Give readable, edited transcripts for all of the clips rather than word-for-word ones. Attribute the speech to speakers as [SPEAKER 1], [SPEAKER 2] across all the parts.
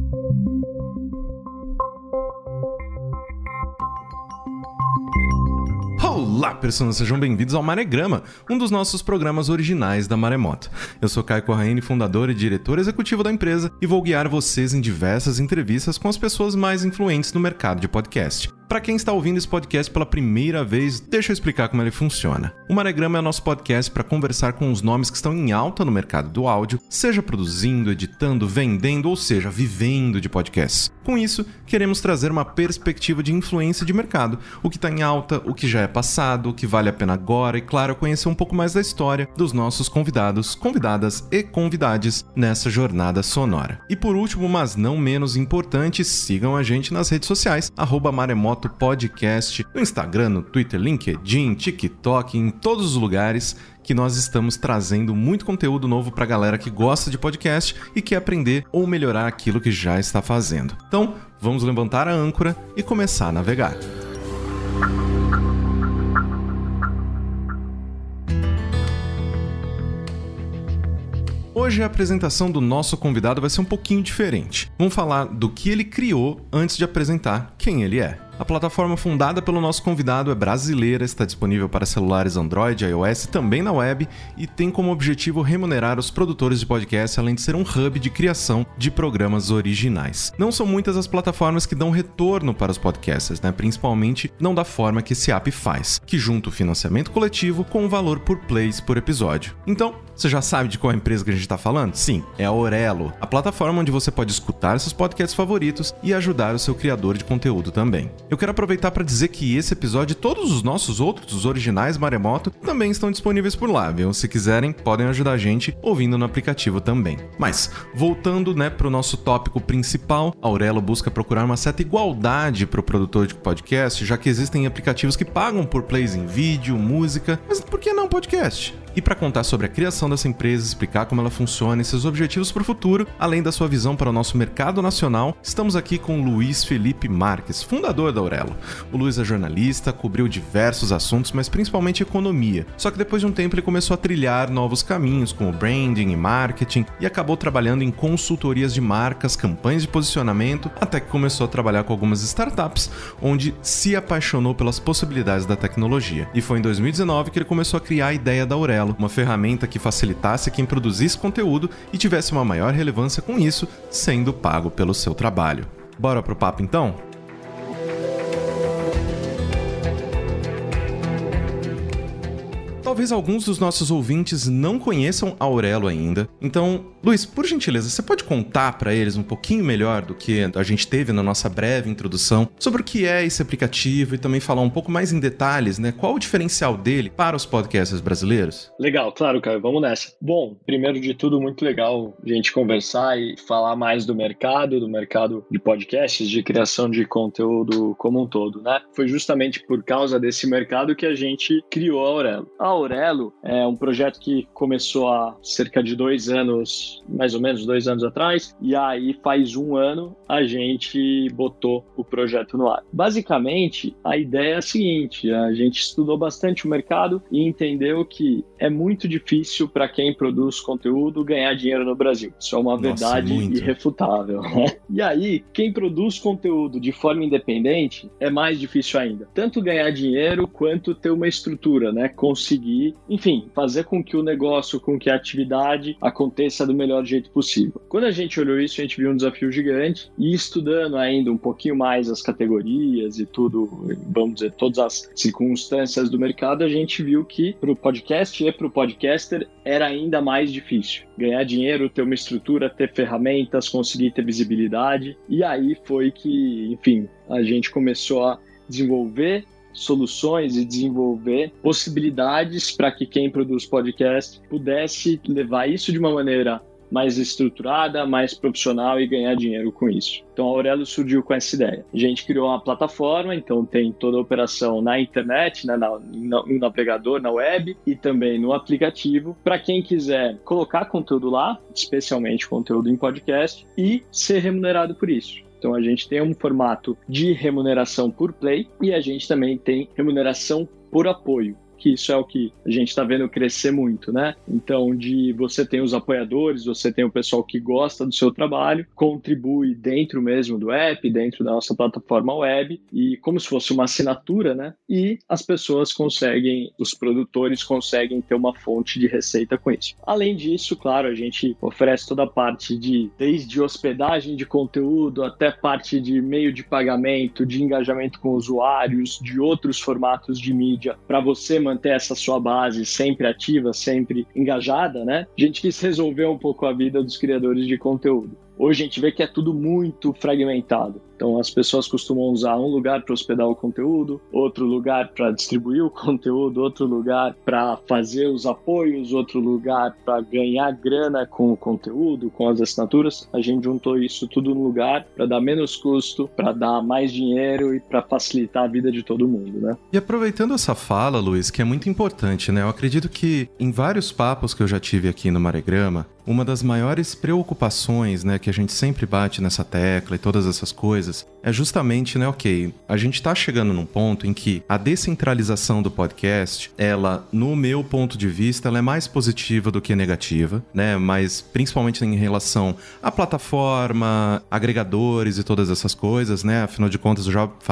[SPEAKER 1] Olá, pessoas, sejam bem-vindos ao Maregrama, um dos nossos programas originais da Maremoto. Eu sou Caio Corraine, fundador e diretor executivo da empresa, e vou guiar vocês em diversas entrevistas com as pessoas mais influentes no mercado de podcast. Para quem está ouvindo esse podcast pela primeira vez, deixa eu explicar como ele funciona. O Maregrama é o nosso podcast para conversar com os nomes que estão em alta no mercado do áudio, seja produzindo, editando, vendendo, ou seja, vivendo de podcasts. Com isso, queremos trazer uma perspectiva de influência de mercado, o que está em alta, o que já é passado, o que vale a pena agora e, claro, conhecer um pouco mais da história dos nossos convidados, convidadas e convidades nessa jornada sonora. E por último, mas não menos importante, sigam a gente nas redes sociais, @Maremoto Podcast, no Instagram, no Twitter, LinkedIn, TikTok, em todos os lugares que nós estamos trazendo muito conteúdo novo pra galera que gosta de podcast e quer aprender ou melhorar aquilo que já está fazendo. Então, vamos levantar a âncora e começar a navegar. Hoje a apresentação do nosso convidado vai ser um pouquinho diferente. Vamos falar do que ele criou antes de apresentar quem ele é. A plataforma fundada pelo nosso convidado é brasileira, está disponível para celulares Android, iOS e também na web e tem como objetivo remunerar os produtores de podcast, além de ser um hub de criação de programas originais. Não são muitas as plataformas que dão retorno para os podcasters, principalmente não da forma que esse app faz, que junta o financiamento coletivo com o valor por plays por episódio. Então, você já sabe de qual empresa que a gente está falando? Sim, é a Aurelo, a plataforma onde você pode escutar seus podcasts favoritos e ajudar o seu criador de conteúdo também. Eu quero aproveitar para dizer que esse episódio e todos os nossos outros, os originais Maremoto, também estão disponíveis por lá, viu? Se quiserem, podem ajudar a gente ouvindo no aplicativo também. Mas, voltando, para o nosso tópico principal, a Aurelo busca procurar uma certa igualdade para o produtor de podcast, já que existem aplicativos que pagam por plays em vídeo, música, mas por que não podcast? E para contar sobre a criação dessa empresa, explicar como ela funciona e seus objetivos para o futuro, além da sua visão para o nosso mercado nacional, estamos aqui com Luiz Felipe Marques, fundador da Aurelo. O Luiz é jornalista, cobriu diversos assuntos, mas principalmente economia. Só que depois de um tempo ele começou a trilhar novos caminhos, como branding e marketing, e acabou trabalhando em consultorias de marcas, campanhas de posicionamento, até que começou a trabalhar com algumas startups, onde se apaixonou pelas possibilidades da tecnologia. E foi em 2019 que ele começou a criar a ideia da Aurelo, uma ferramenta que facilitasse quem produzisse conteúdo e tivesse uma maior relevância com isso, sendo pago pelo seu trabalho. Bora pro papo então? Talvez alguns dos nossos ouvintes não conheçam a Aurelo ainda. Então, Luiz, por gentileza, você pode contar para eles um pouquinho melhor do que a gente teve na nossa breve introdução sobre o que é esse aplicativo e também falar um pouco mais em detalhes, qual o diferencial dele para os podcasters brasileiros?
[SPEAKER 2] Legal, claro, Caio, vamos nessa. Bom, primeiro de tudo, muito legal a gente conversar e falar mais do mercado de podcasts, de criação de conteúdo como um todo, Foi justamente por causa desse mercado que a gente criou a Aurelo. A Aurelo é um projeto que começou há cerca de 2 anos, mais ou menos 2 anos atrás, e aí faz 1 ano a gente botou o projeto no ar. Basicamente, a ideia é a seguinte, a gente estudou bastante o mercado e entendeu que é muito difícil para quem produz conteúdo ganhar dinheiro no Brasil. Isso é uma verdade irrefutável. E aí, quem produz conteúdo de forma independente é mais difícil ainda. Tanto ganhar dinheiro quanto ter uma estrutura, conseguir, enfim, fazer com que o negócio, com que a atividade aconteça do melhor jeito possível. Quando a gente olhou isso, a gente viu um desafio gigante e estudando ainda um pouquinho mais as categorias e tudo, vamos dizer, todas as circunstâncias do mercado, a gente viu que para o podcast e para o podcaster era ainda mais difícil. Ganhar dinheiro, ter uma estrutura, ter ferramentas, conseguir ter visibilidade. E aí foi que, enfim, a gente começou a desenvolver soluções e desenvolver possibilidades para que quem produz podcast pudesse levar isso de uma maneira mais estruturada, mais profissional e ganhar dinheiro com isso. Então a Aurelo surgiu com essa ideia. A gente criou uma plataforma, então tem toda a operação na internet, no navegador, na web e também no aplicativo, para quem quiser colocar conteúdo lá, especialmente conteúdo em podcast, e ser remunerado por isso. Então a gente tem um formato de remuneração por play e a gente também tem remuneração por apoio, que isso é o que a gente está vendo crescer muito, né? Então, você tem os apoiadores, você tem o pessoal que gosta do seu trabalho, contribui dentro mesmo do app, dentro da nossa plataforma web, e como se fosse uma assinatura, né? E as pessoas conseguem, os produtores conseguem ter uma fonte de receita com isso. Além disso, claro, a gente oferece toda a parte desde hospedagem de conteúdo até parte de meio de pagamento, de engajamento com usuários, de outros formatos de mídia, para você manter essa sua base sempre ativa, sempre engajada, né? A gente quis resolver um pouco a vida dos criadores de conteúdo. Hoje a gente vê que é tudo muito fragmentado. Então as pessoas costumam usar um lugar para hospedar o conteúdo, outro lugar para distribuir o conteúdo, outro lugar para fazer os apoios, outro lugar para ganhar grana com o conteúdo, com as assinaturas. A gente juntou isso tudo num lugar para dar menos custo, para dar mais dinheiro e para facilitar a vida de todo mundo, né?
[SPEAKER 1] E aproveitando essa fala, Luiz, que é muito importante, né? Eu acredito que em vários papos que eu já tive aqui no Maregrama, uma das maiores preocupações, né, que a gente sempre bate nessa tecla e todas essas coisas, é justamente, né, a gente tá chegando num ponto em que a descentralização do podcast, ela, no meu ponto de vista, ela é mais positiva do que negativa, né, mas principalmente em relação à plataforma, agregadores e todas essas coisas, né, afinal de contas eu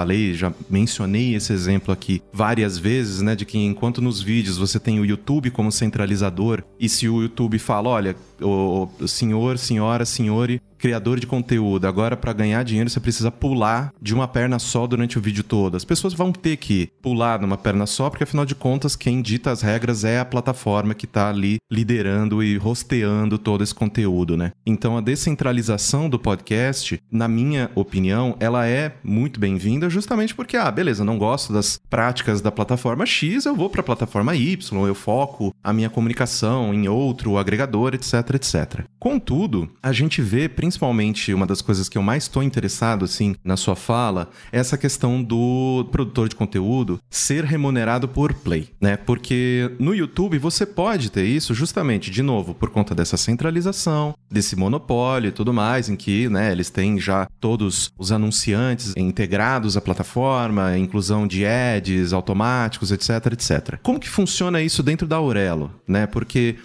[SPEAKER 1] já mencionei esse exemplo aqui várias vezes, né, de que enquanto nos vídeos você tem o YouTube como centralizador, e se o YouTube fala, olha, o senhor, senhora, senhore, criador de conteúdo, agora para ganhar dinheiro você precisa pular de uma perna só durante o vídeo todo. As pessoas vão ter que pular numa perna só, porque afinal de contas quem dita as regras é a plataforma que tá ali liderando e hosteando todo esse conteúdo, né? Então a descentralização do podcast, na minha opinião, ela é muito bem-vinda justamente porque, beleza, não gosto das práticas da plataforma X, eu vou para a plataforma Y, eu foco a minha comunicação em outro agregador, etc, etc. Contudo, a gente vê principalmente uma das coisas que eu mais estou interessado, assim, na sua fala, é essa questão do produtor de conteúdo ser remunerado por play, né? Porque no YouTube você pode ter isso justamente, de novo, por conta dessa centralização, desse monopólio e tudo mais, em que, né, eles têm já todos os anunciantes integrados à plataforma, inclusão de ads automáticos, etc, etc. Como que funciona isso dentro da Aurelo, né? Porque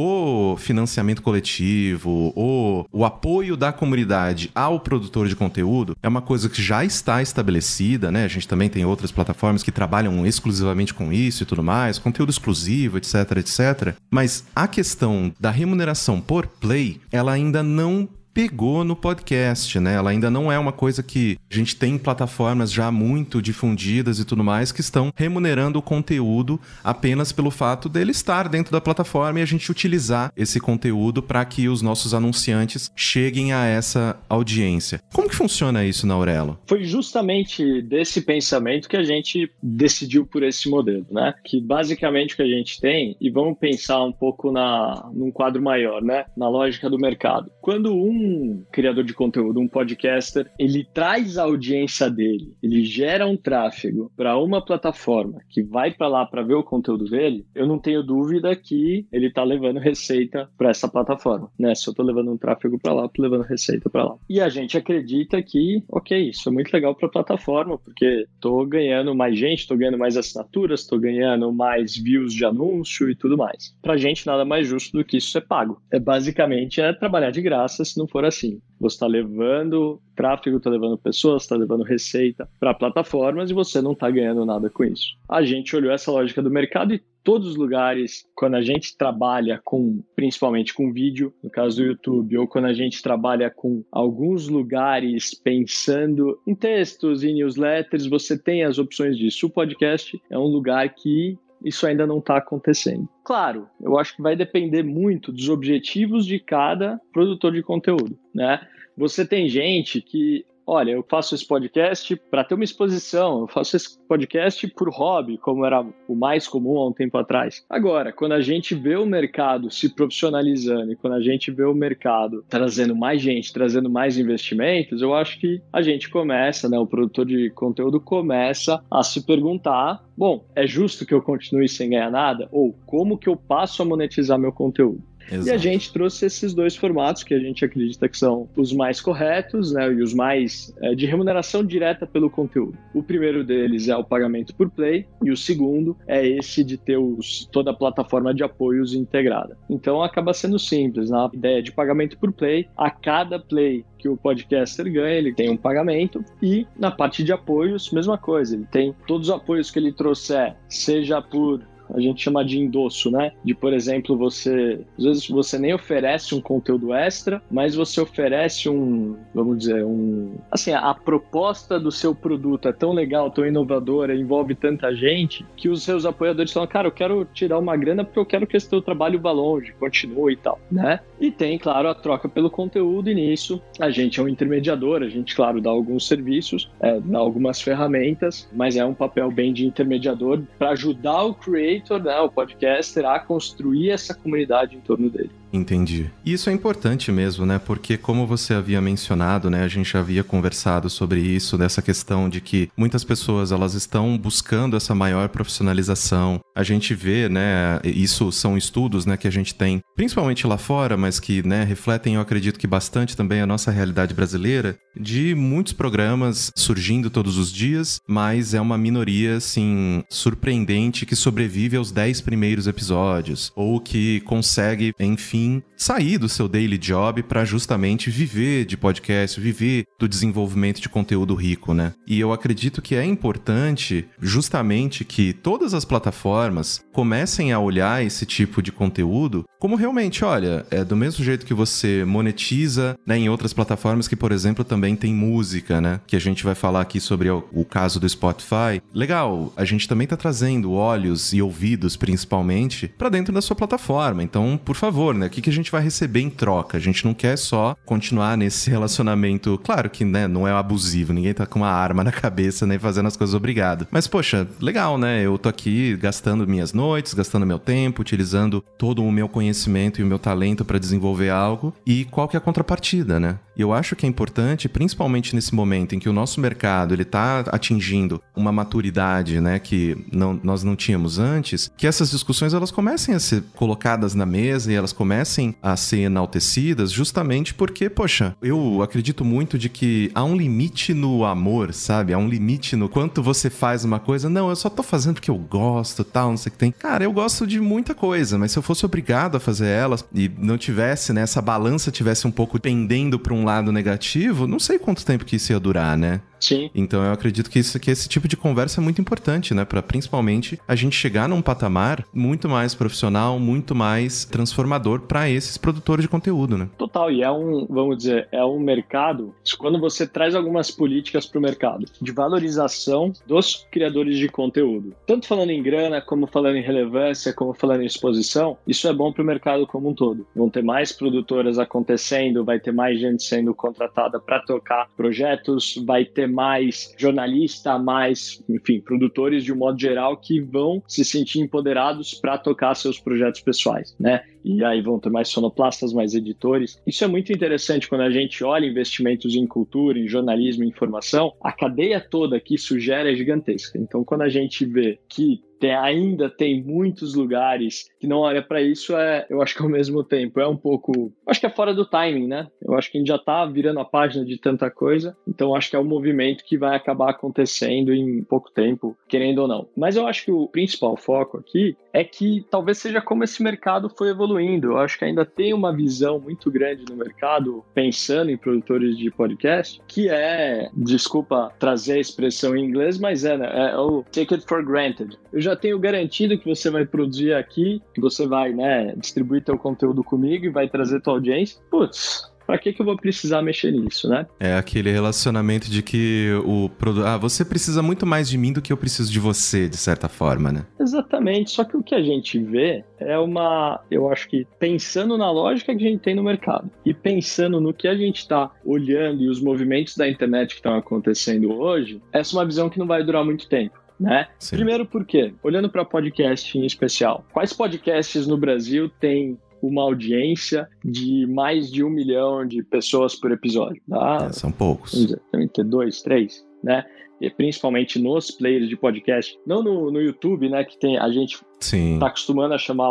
[SPEAKER 1] o financiamento coletivo, o apoio da comunidade ao produtor de conteúdo é uma coisa que já está estabelecida, né? A gente também tem outras plataformas que trabalham exclusivamente com isso e tudo mais, conteúdo exclusivo, etc, etc. Mas a questão da remuneração por play, ela ainda não pegou no podcast, né? Ela ainda não é uma coisa que a gente tem plataformas já muito difundidas e tudo mais que estão remunerando o conteúdo apenas pelo fato dele estar dentro da plataforma e a gente utilizar esse conteúdo para que os nossos anunciantes cheguem a essa audiência. Como que funciona isso na Aurelo?
[SPEAKER 2] Foi justamente desse pensamento que a gente decidiu por esse modelo, né? Que basicamente o que a gente tem, e vamos pensar um pouco num quadro maior, né? Na lógica do mercado. Quando um criador de conteúdo, um podcaster, ele traz a audiência dele, ele gera um tráfego para uma plataforma que vai para lá para ver o conteúdo dele, eu não tenho dúvida que ele está levando receita para essa plataforma, né? Se eu estou levando um tráfego para lá, eu estou levando receita para lá. E a gente acredita que, ok, isso é muito legal para a plataforma, porque estou ganhando mais gente, estou ganhando mais assinaturas, estou ganhando mais views de anúncio e tudo mais. Para a gente, nada mais justo do que isso ser pago. Basicamente trabalhar de graça se não for assim. Você está levando tráfego, está levando pessoas, está levando receita para plataformas e você não está ganhando nada com isso. A gente olhou essa lógica do mercado e todos os lugares, quando a gente trabalha principalmente com vídeo, no caso do YouTube, ou quando a gente trabalha com alguns lugares pensando em textos e newsletters, você tem as opções disso. O podcast é um lugar que isso ainda não está acontecendo. Claro, eu acho que vai depender muito dos objetivos de cada produtor de conteúdo, né? Você tem gente que, olha, eu faço esse podcast para ter uma exposição, eu faço esse podcast por hobby, como era o mais comum há um tempo atrás. Agora, quando a gente vê o mercado se profissionalizando e quando a gente vê o mercado trazendo mais gente, trazendo mais investimentos, eu acho que a gente começa, né, o produtor de conteúdo começa a se perguntar, bom, é justo que eu continue sem ganhar nada? Ou como que eu passo a monetizar meu conteúdo?
[SPEAKER 1] Exato.
[SPEAKER 2] E a gente trouxe esses dois formatos que a gente acredita que são os mais corretos, né, e os mais de remuneração direta pelo conteúdo. O primeiro deles é o pagamento por play e o segundo é esse de ter toda a plataforma de apoios integrada. Então acaba sendo simples, né? A ideia de pagamento por play, a cada play que o podcaster ganha, ele tem um pagamento, e na parte de apoios, mesma coisa, ele tem todos os apoios que ele trouxer, seja por, a gente chama de endosso, né? De, por exemplo, às vezes você nem oferece um conteúdo extra, mas você oferece assim, a proposta do seu produto é tão legal, tão inovadora, envolve tanta gente, que os seus apoiadores falam, cara, eu quero tirar uma grana porque eu quero que esse teu trabalho vá longe, continue e tal, né? E tem, claro, a troca pelo conteúdo, e nisso a gente é um intermediador, a gente, claro, dá alguns serviços, dá algumas ferramentas, mas é um papel bem de intermediador para ajudar o creator, né, o podcaster, a construir essa comunidade em torno dele.
[SPEAKER 1] Entendi. E isso é importante mesmo, né? Porque como você havia mencionado, né? A gente já havia conversado sobre isso, dessa questão de que muitas pessoas, elas estão buscando essa maior profissionalização. A gente vê, né? Isso são estudos, né? Que a gente tem, principalmente lá fora, mas que, né? Refletem, eu acredito que bastante também a nossa realidade brasileira, de muitos programas surgindo todos os dias, mas é uma minoria, assim, surpreendente que sobrevive aos 10 primeiros episódios, ou que consegue, enfim, sair do seu daily job para justamente viver de podcast, viver do desenvolvimento de conteúdo rico, né? E eu acredito que é importante justamente que todas as plataformas comecem a olhar esse tipo de conteúdo como realmente, olha, é do mesmo jeito que você monetiza, né, em outras plataformas que, por exemplo, também tem música, né? Que a gente vai falar aqui sobre o caso do Spotify. Legal, a gente também tá trazendo olhos e ouvidos, principalmente, para dentro da sua plataforma. Então, por favor, né? O que a gente vai receber em troca? A gente não quer só continuar nesse relacionamento, claro que, né, não é abusivo, ninguém tá com uma arma na cabeça nem fazendo as coisas obrigado. Mas, poxa, legal, né? Eu tô aqui gastando minhas noites, gastando meu tempo, utilizando todo o meu conhecimento e o meu talento para desenvolver algo. E qual que é a contrapartida, né? E eu acho que é importante, principalmente nesse momento em que o nosso mercado ele tá atingindo uma maturidade, né, que nós não tínhamos antes, que essas discussões elas comecem a ser colocadas na mesa e elas comecem a ser enaltecidas justamente porque, poxa, eu acredito muito de que há um limite no amor, sabe? Há um limite no quanto você faz uma coisa. Não, eu só tô fazendo porque eu gosto, tal, não sei o que tem. Cara, eu gosto de muita coisa, mas se eu fosse obrigado a fazer elas e não tivesse, né, essa balança tivesse um pouco pendendo para um lado negativo, não sei quanto tempo que isso ia durar, né?
[SPEAKER 2] Sim.
[SPEAKER 1] Então eu acredito que esse tipo de conversa é muito importante, né? Para principalmente a gente chegar num patamar muito mais profissional, muito mais transformador para esses produtores de conteúdo, né?
[SPEAKER 2] Total, e vamos dizer, é um mercado, quando você traz algumas políticas para o mercado de valorização dos criadores de conteúdo, tanto falando em grana, como falando em relevância, como falando em exposição, isso é bom para o mercado como um todo. Vão ter mais produtoras acontecendo, vai ter mais gente sendo contratada para tocar projetos, vai ter mais jornalista, mais, enfim, produtores de um modo geral que vão se sentir empoderados para tocar seus projetos pessoais, né? E aí vão ter mais sonoplastas, mais editores. Isso é muito interessante quando a gente olha investimentos em cultura, em jornalismo, em informação. A cadeia toda que isso gera é gigantesca. Então, quando a gente vê que ainda tem muitos lugares que não olha para isso, eu acho que ao mesmo tempo é um pouco, acho que é fora do timing, né? Eu acho que a gente já tá virando a página de tanta coisa, então acho que é um movimento que vai acabar acontecendo em pouco tempo, querendo ou não. Mas eu acho que o principal foco aqui é que talvez seja como esse mercado foi evoluindo. Eu acho que ainda tem uma visão muito grande no mercado, pensando em produtores de podcast, que desculpa trazer a expressão em inglês, mas é o take it for granted. Eu já tenho garantido que você vai produzir aqui, que você vai, né, distribuir teu conteúdo comigo e vai trazer tua audiência. Putz, pra que eu vou precisar mexer nisso, né? É aquele relacionamento de que
[SPEAKER 1] você precisa muito mais de mim do que eu preciso de você, de certa forma, né?
[SPEAKER 2] Exatamente, só que o que a gente vê eu acho que pensando na lógica que a gente tem no mercado e pensando no que a gente está olhando e os movimentos da internet que estão acontecendo hoje, essa é uma visão que não vai durar muito tempo. Né? Primeiro por quê? Olhando para podcast em especial, quais podcasts no Brasil têm uma audiência de mais de 1 milhão de pessoas por episódio? Tá?
[SPEAKER 1] São poucos.
[SPEAKER 2] Vamos dizer, tem que ter 2, 3. né? E principalmente nos players de podcast, não no YouTube, né, que tem, a gente tá acostumando a chamar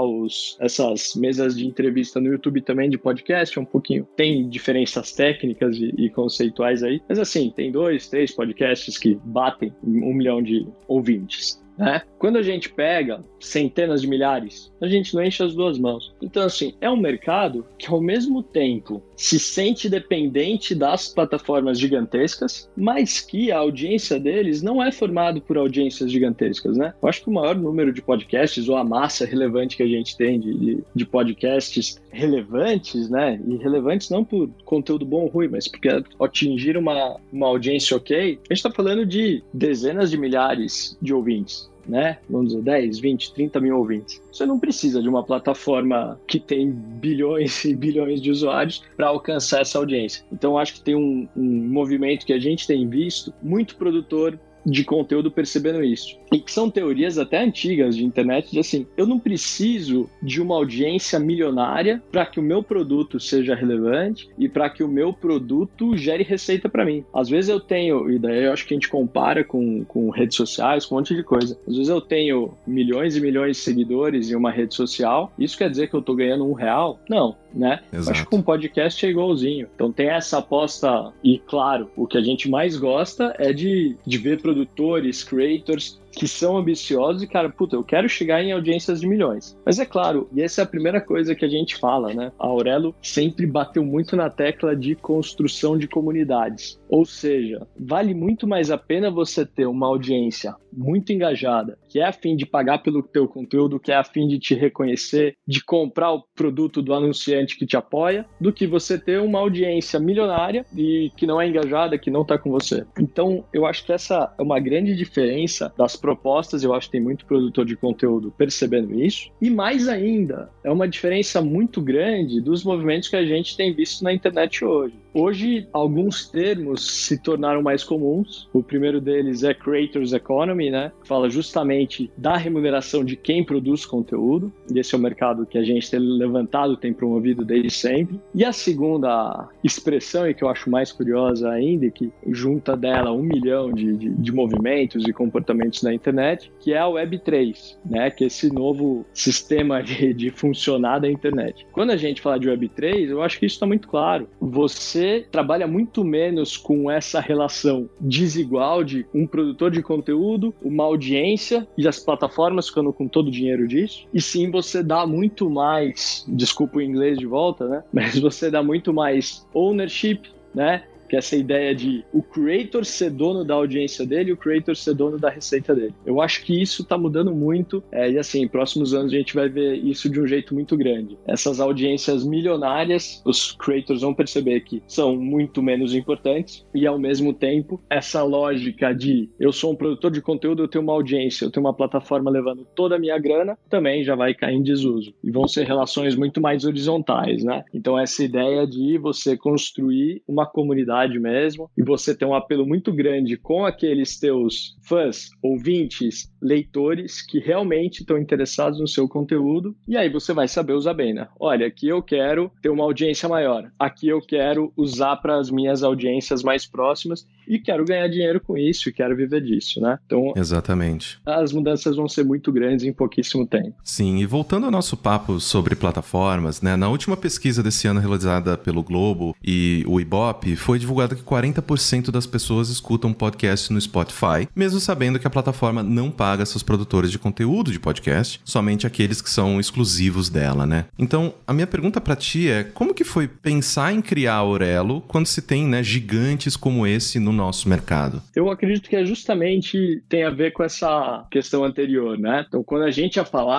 [SPEAKER 2] essas mesas de entrevista no YouTube também de podcast, um pouquinho, tem diferenças técnicas e conceituais aí, mas assim, tem 2, 3 podcasts que batem 1 milhão de ouvintes. Né? Quando a gente pega centenas de milhares, a gente não enche as duas mãos. Então, assim, é um mercado que ao mesmo tempo se sente dependente das plataformas gigantescas, mas que a audiência deles não é formada por audiências gigantescas, né? Eu acho que o maior número de podcasts, ou a massa relevante que a gente tem de podcasts relevantes, né? E relevantes não por conteúdo bom ou ruim, mas porque atingir uma audiência ok, a gente está falando de dezenas de milhares de ouvintes. Né? Vamos dizer, 10, 20, 30 mil ouvintes. Você não precisa de uma plataforma que tem bilhões e bilhões de usuários para alcançar essa audiência. Então, acho que tem um movimento que a gente tem visto, muito produtor de conteúdo percebendo isso. E que são teorias até antigas de internet, de assim, eu não preciso de uma audiência milionária para que o meu produto seja relevante e para que o meu produto gere receita para mim. Às vezes eu tenho, e daí eu acho que a gente compara com redes sociais, com um monte de coisa. Às vezes eu tenho milhões e milhões de seguidores em uma rede social, isso quer dizer que eu estou ganhando R$1? Não, né? Acho que um podcast é igualzinho. Então tem essa aposta, e claro, o que a gente mais gosta é de ver produtores, creators que são ambiciosos e, cara, puta, eu quero chegar em audiências de milhões. Mas é claro, e essa é a primeira coisa que a gente fala, né? A Aurelo sempre bateu muito na tecla de construção de comunidades. Ou seja, vale muito mais a pena você ter uma audiência muito engajada, que é a fim de pagar pelo teu conteúdo, que é a fim de te reconhecer, de comprar o produto do anunciante que te apoia, do que você ter uma audiência milionária e que não é engajada, que não tá com você. Então, eu acho que essa é uma grande diferença das propostas, eu acho que tem muito produtor de conteúdo percebendo isso, e mais ainda, é uma diferença muito grande dos movimentos que a gente tem visto na internet hoje. Hoje, alguns termos se tornaram mais comuns. O primeiro deles é Creators Economy, né? Fala justamente da remuneração de quem produz conteúdo. E esse é o mercado que a gente tem levantado, tem promovido desde sempre. E a segunda expressão, e que eu acho mais curiosa ainda, e que junta dela 1 milhão de movimentos e comportamentos na internet, que é a Web3, né? Que é esse novo sistema de funcionar da internet. Quando a gente fala de Web3, eu acho que isso está muito claro. Você trabalha muito menos com essa relação desigual de um produtor de conteúdo, uma audiência e as plataformas ficando com todo o dinheiro disso. E sim, você dá muito mais, desculpa o inglês de volta, né? Mas você dá muito mais ownership, né? Que é essa ideia de o creator ser dono da audiência dele e o creator ser dono da receita dele. Eu acho que isso está mudando muito e assim, em próximos anos a gente vai ver isso de um jeito muito grande. Essas audiências milionárias, os creators vão perceber que são muito menos importantes e ao mesmo tempo essa lógica de eu sou um produtor de conteúdo, eu tenho uma audiência, eu tenho uma plataforma levando toda a minha grana, também já vai cair em desuso. E vão ser relações muito mais horizontais, né? Então essa ideia de você construir uma comunidade mesmo, e você ter um apelo muito grande com aqueles teus fãs, ouvintes, leitores que realmente estão interessados no seu conteúdo, e aí você vai saber usar bem, né? Olha, aqui eu quero ter uma audiência maior, aqui eu quero usar para as minhas audiências mais próximas e quero ganhar dinheiro com isso e quero viver disso, né? Então,
[SPEAKER 1] exatamente.
[SPEAKER 2] As mudanças vão ser muito grandes em pouquíssimo tempo.
[SPEAKER 1] Sim, e voltando ao nosso papo sobre plataformas, né? Na última pesquisa desse ano realizada pelo Globo e o Ibope, foi divulgado que 40% das pessoas escutam podcast no Spotify, mesmo sabendo que a plataforma não paga seus produtores de conteúdo de podcast, somente aqueles que são exclusivos dela, né? Então, a minha pergunta pra ti é, como que foi pensar em criar a Aurelo quando se tem, né, gigantes como esse no nosso mercado?
[SPEAKER 2] Eu acredito que justamente tem a ver com essa questão anterior, né? Então, quando a gente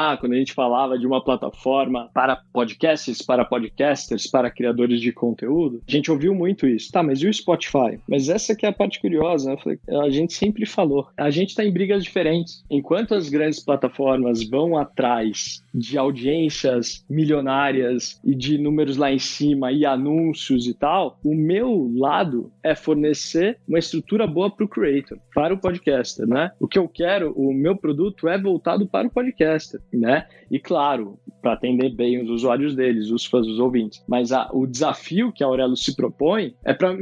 [SPEAKER 2] falava de uma plataforma para podcasts, para podcasters, para criadores de conteúdo, a gente ouviu muito isso. Tá, mas e o Spotify? Mas essa que é a parte curiosa, né? A gente sempre falou. A gente está em brigas diferentes. Enquanto as grandes plataformas vão atrás de audiências milionárias e de números lá em cima e anúncios e tal, o meu lado é fornecer uma estrutura boa para o creator, para o podcaster, né? O que eu quero, o meu produto é voltado para o podcaster, né? E claro, para atender bem os usuários deles, os fãs, os ouvintes. Mas o desafio que a Aurelo se propõe é para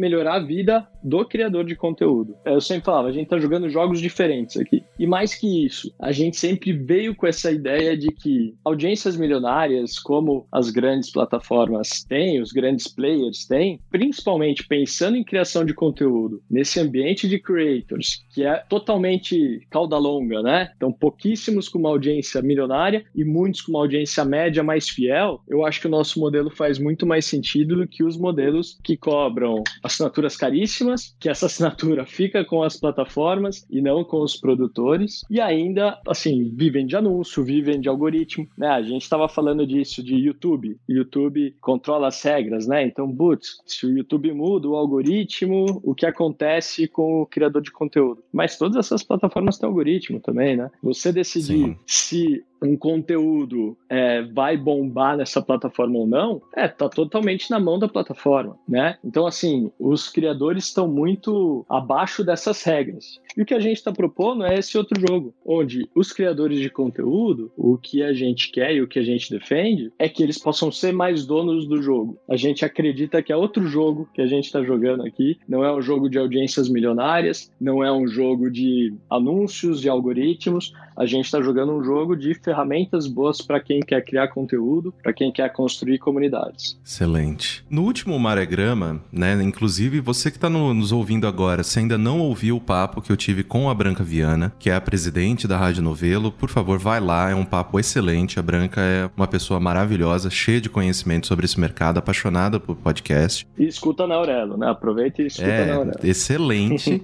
[SPEAKER 2] melhorar a vida do criador de conteúdo. Eu sempre falava, a gente tá jogando jogos diferentes aqui. E mais que isso, a gente sempre veio com essa ideia de que audiências milionárias, como as grandes plataformas têm, os grandes players têm, principalmente pensando em criação de conteúdo, nesse ambiente de creators, que é totalmente cauda longa, né? Então, pouquíssimos com uma audiência milionária e muitos com uma audiência média mais fiel, eu acho que o nosso modelo faz muito mais sentido do que os modelos que cobram assinaturas caríssimas, que essa assinatura fica com as plataformas e não com os produtores, e ainda, assim, vivem de anúncio, vivem de algoritmo, né? A gente estava falando disso, de YouTube. YouTube controla as regras, né? Então, se o YouTube muda o algoritmo, o que acontece com o criador de conteúdo? Mas todas essas plataformas têm algoritmo também, né? Você decidir se um conteúdo vai bombar nessa plataforma ou não, tá totalmente na mão da plataforma, né? Então, assim, os criadores estão muito abaixo dessas regras. E o que a gente está propondo é esse outro jogo, onde os criadores de conteúdo, o que a gente quer e o que a gente defende, é que eles possam ser mais donos do jogo. A gente acredita que é outro jogo que a gente está jogando aqui, não é um jogo de audiências milionárias, não é um jogo de anúncios e algoritmos, a gente está jogando um jogo de ferramentas boas para quem quer criar conteúdo, para quem quer construir comunidades.
[SPEAKER 1] Excelente. No último Maregrama, né, inclusive você que está nos ouvindo agora, se ainda não ouviu o papo que eu tive com a Branca Viana, que é a presidente da Rádio Novelo, por favor, vai lá, é um papo excelente. A Branca é uma pessoa maravilhosa, cheia de conhecimento sobre esse mercado, apaixonada por podcast.
[SPEAKER 2] E escuta na Aurelo, né? Aproveita e escuta na Aurelo.
[SPEAKER 1] Excelente.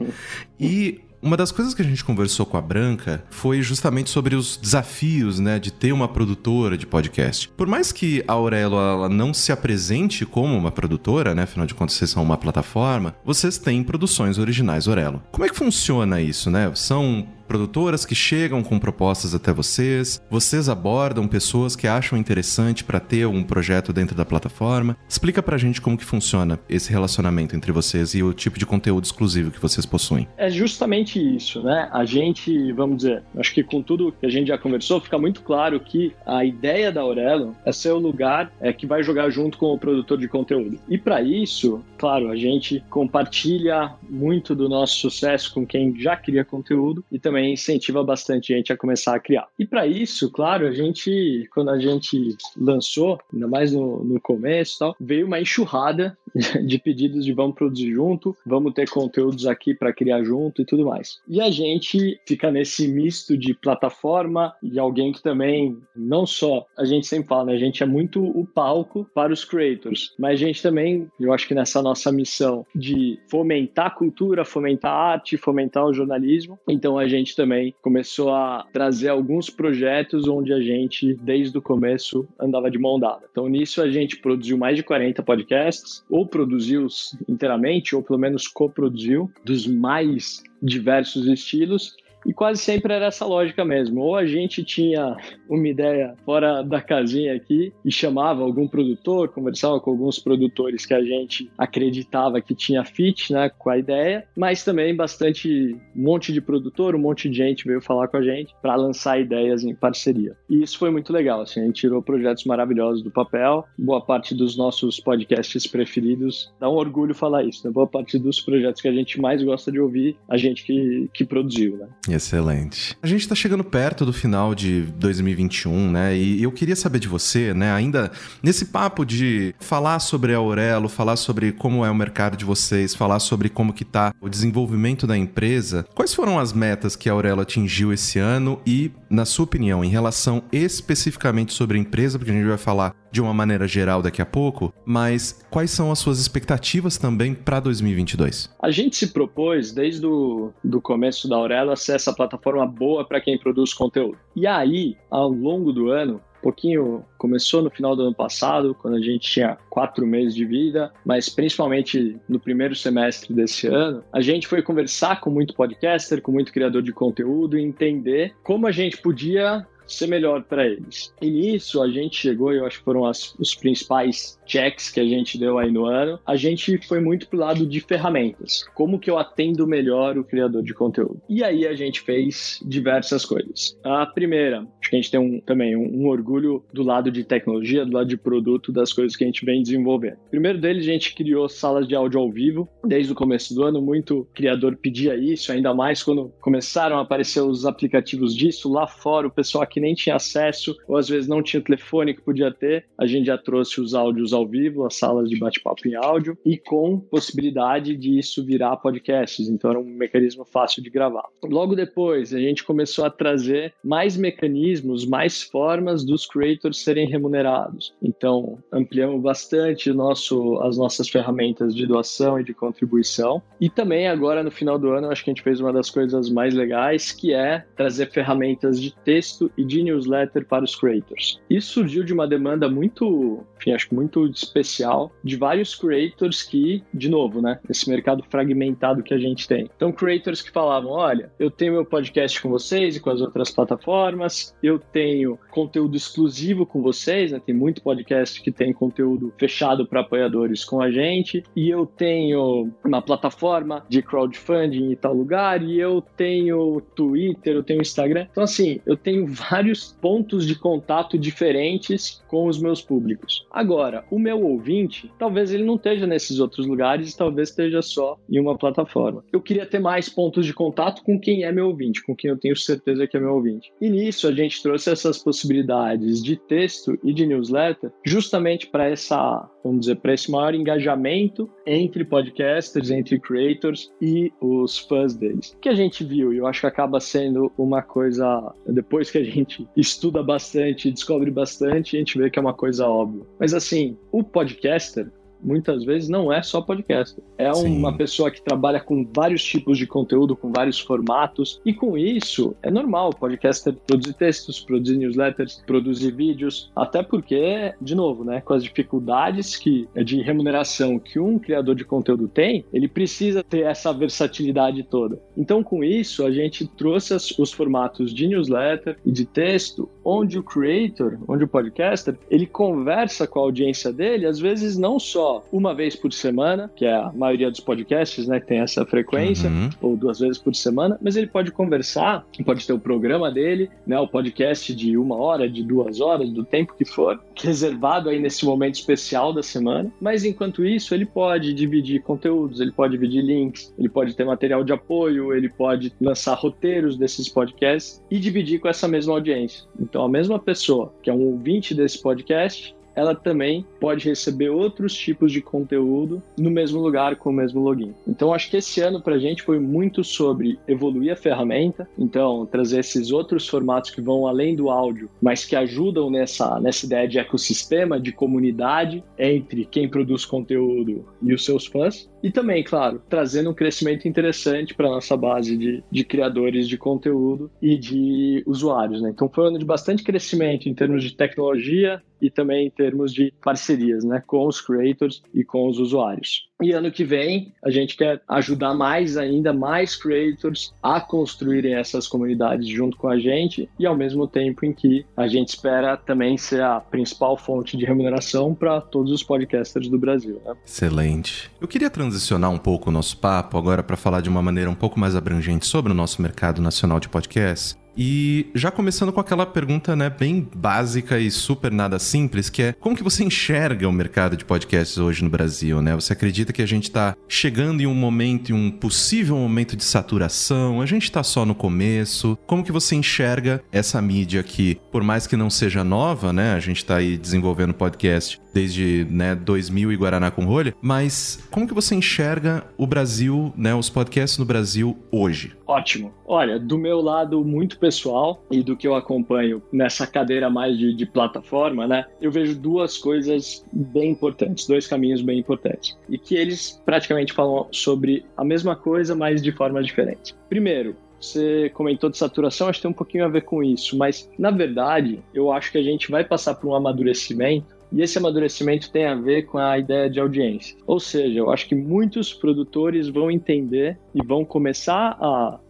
[SPEAKER 1] E uma das coisas que a gente conversou com a Branca foi justamente sobre os desafios, né, de ter uma produtora de podcast. Por mais que a Aurelo ela não se apresente como uma produtora, né, afinal de contas vocês são uma plataforma, vocês têm produções originais Aurelo. Como é que funciona isso, né? São produtoras que chegam com propostas até vocês abordam pessoas que acham interessante para ter um projeto dentro da plataforma. Explica pra gente como que funciona esse relacionamento entre vocês e o tipo de conteúdo exclusivo que vocês possuem.
[SPEAKER 2] É justamente isso, né? A gente, vamos dizer, acho que com tudo que a gente já conversou, fica muito claro que a ideia da Aurelo é ser o lugar que vai jogar junto com o produtor de conteúdo. E para isso, claro, a gente compartilha muito do nosso sucesso com quem já cria conteúdo e também incentiva bastante gente a começar a criar. E para isso, claro, quando a gente lançou, ainda mais no começo e tal, veio uma enxurrada de pedidos de vamos produzir junto, vamos ter conteúdos aqui para criar junto e tudo mais. E a gente fica nesse misto de plataforma e alguém que também, não só, a gente sempre fala, né, a gente é muito o palco para os creators, mas a gente também, eu acho que nessa nossa missão de fomentar a cultura, fomentar a arte, fomentar o jornalismo, então a gente também começou a trazer alguns projetos onde a gente, desde o começo, andava de mão dada. Então, nisso, a gente produziu mais de 40 podcasts, ou produziu inteiramente, ou pelo menos coproduziu, dos mais diversos estilos, e quase sempre era essa lógica mesmo. Ou a gente tinha uma ideia fora da casinha aqui e chamava algum produtor, conversava com alguns produtores que a gente acreditava que tinha fit, né, com a ideia, mas também um monte de produtor, um monte de gente veio falar com a gente para lançar ideias em parceria. E isso foi muito legal, assim, a gente tirou projetos maravilhosos do papel, boa parte dos nossos podcasts preferidos, dá um orgulho falar isso, né? Boa parte dos projetos que a gente mais gosta de ouvir, a gente que produziu, né?
[SPEAKER 1] Excelente. A gente está chegando perto do final de 2021, né? E eu queria saber de você, né? Ainda nesse papo de falar sobre a Aurelo, falar sobre como é o mercado de vocês, falar sobre como que tá o desenvolvimento da empresa, quais foram as metas que a Aurelo atingiu esse ano e, na sua opinião, em relação especificamente sobre a empresa, porque a gente vai falar de uma maneira geral daqui a pouco, mas quais são as suas expectativas também para 2022?
[SPEAKER 2] A gente se propôs, desde o começo da Aurelo, a ser essa plataforma boa para quem produz conteúdo. E aí, ao longo do ano, pouquinho começou no final do ano passado, quando a gente tinha 4 meses de vida, mas principalmente no primeiro semestre desse ano, a gente foi conversar com muito podcaster, com muito criador de conteúdo e entender como a gente podia ser melhor para eles. E nisso a gente chegou, eu acho que foram os principais checks que a gente deu aí no ano, a gente foi muito pro lado de ferramentas. Como que eu atendo melhor o criador de conteúdo? E aí a gente fez diversas coisas. A primeira, acho que a gente tem também um orgulho do lado de tecnologia, do lado de produto, das coisas que a gente vem desenvolvendo. Primeiro deles, a gente criou salas de áudio ao vivo. Desde o começo do ano, muito criador pedia isso, ainda mais quando começaram a aparecer os aplicativos disso. Lá fora, o pessoal aqui nem tinha acesso, ou às vezes não tinha o telefone que podia ter. A gente já trouxe os áudios ao vivo, as salas de bate-papo em áudio, e com possibilidade de isso virar podcasts. Então era um mecanismo fácil de gravar. Logo depois, a gente começou a trazer mais mecanismos, mais formas dos creators serem remunerados. Então, ampliamos bastante as nossas ferramentas de doação e de contribuição. E também agora, no final do ano, acho que a gente fez uma das coisas mais legais, que é trazer ferramentas de texto e de newsletter para os creators. Isso surgiu de uma demanda muito, enfim, acho que muito especial de vários creators que, de novo, né, esse mercado fragmentado que a gente tem. Então, creators que falavam, olha, eu tenho meu podcast com vocês e com as outras plataformas, eu tenho conteúdo exclusivo com vocês, né, tem muito podcast que tem conteúdo fechado para apoiadores com a gente, e eu tenho uma plataforma de crowdfunding em tal lugar, e eu tenho Twitter, eu tenho Instagram. Então, assim, eu tenho vários pontos de contato diferentes com os meus públicos. Agora, o meu ouvinte, talvez ele não esteja nesses outros lugares, talvez esteja só em uma plataforma. Eu queria ter mais pontos de contato com quem é meu ouvinte, com quem eu tenho certeza que é meu ouvinte. E nisso a gente trouxe essas possibilidades de texto e de newsletter justamente para vamos dizer, para esse maior engajamento entre podcasters, entre creators e os fãs deles. O que a gente viu, e eu acho que acaba sendo uma coisa, depois que a gente estuda bastante, descobre bastante, a gente vê que é uma coisa óbvia. Mas assim, o podcaster, muitas vezes não é só podcaster. É uma pessoa que trabalha com vários tipos de conteúdo, com vários formatos, e com isso é normal o podcaster produzir textos, produzir newsletters, produzir vídeos, até porque, de novo, né, com as dificuldades de remuneração que um criador de conteúdo tem, ele precisa ter essa versatilidade toda. Então, com isso, a gente trouxe os formatos de newsletter e de texto, onde o creator, onde o podcaster, ele conversa com a audiência dele, às vezes não só uma vez por semana, que é a maioria dos podcasts, né, que tem essa frequência, ou 2 vezes por semana, mas ele pode conversar, pode ter o programa dele, né, o podcast de 1 hora, de 2 horas, do tempo que for, reservado aí nesse momento especial da semana, mas enquanto isso ele pode dividir conteúdos, ele pode dividir links, ele pode ter material de apoio, ele pode lançar roteiros desses podcasts e dividir com essa mesma audiência. Então a mesma pessoa que é um ouvinte desse podcast, ela também pode receber outros tipos de conteúdo no mesmo lugar, com o mesmo login. Então, acho que esse ano pra gente foi muito sobre evoluir a ferramenta, então trazer esses outros formatos que vão além do áudio, mas que ajudam nessa ideia de ecossistema, de comunidade entre quem produz conteúdo e os seus fãs. E também, claro, trazendo um crescimento interessante para a nossa base de criadores de conteúdo e de usuários, né? Então, foi um ano de bastante crescimento em termos de tecnologia e também em termos de parcerias, né, com os creators e com os usuários. E ano que vem, a gente quer ajudar ainda mais creators a construírem essas comunidades junto com a gente e ao mesmo tempo em que a gente espera também ser a principal fonte de remuneração para todos os podcasters do Brasil, né?
[SPEAKER 1] Excelente. Eu queria transicionar um pouco o nosso papo agora para falar de uma maneira um pouco mais abrangente sobre o nosso mercado nacional de podcasts. E já começando com aquela pergunta, né, bem básica e super nada simples, que é como que você enxerga o mercado de podcasts hoje no Brasil, né? Você acredita que a gente está chegando em um possível momento de saturação? A gente está só no começo? Como que você enxerga essa mídia que, por mais que não seja nova, né, a gente está aí desenvolvendo podcast desde, né, 2000 e Guaraná com rolha, mas como que você enxerga o Brasil, né, os podcasts no Brasil hoje?
[SPEAKER 2] Ótimo. Olha, do meu lado muito pessoal e do que eu acompanho nessa cadeira mais de plataforma, né, eu vejo 2 coisas bem importantes, 2 caminhos bem importantes, e que eles praticamente falam sobre a mesma coisa, mas de forma diferente. Primeiro, você comentou de saturação, acho que tem um pouquinho a ver com isso, mas na verdade eu acho que a gente vai passar por um amadurecimento. E esse amadurecimento tem a ver com a ideia de audiência. Ou seja, eu acho que muitos produtores vão entender e vão começar a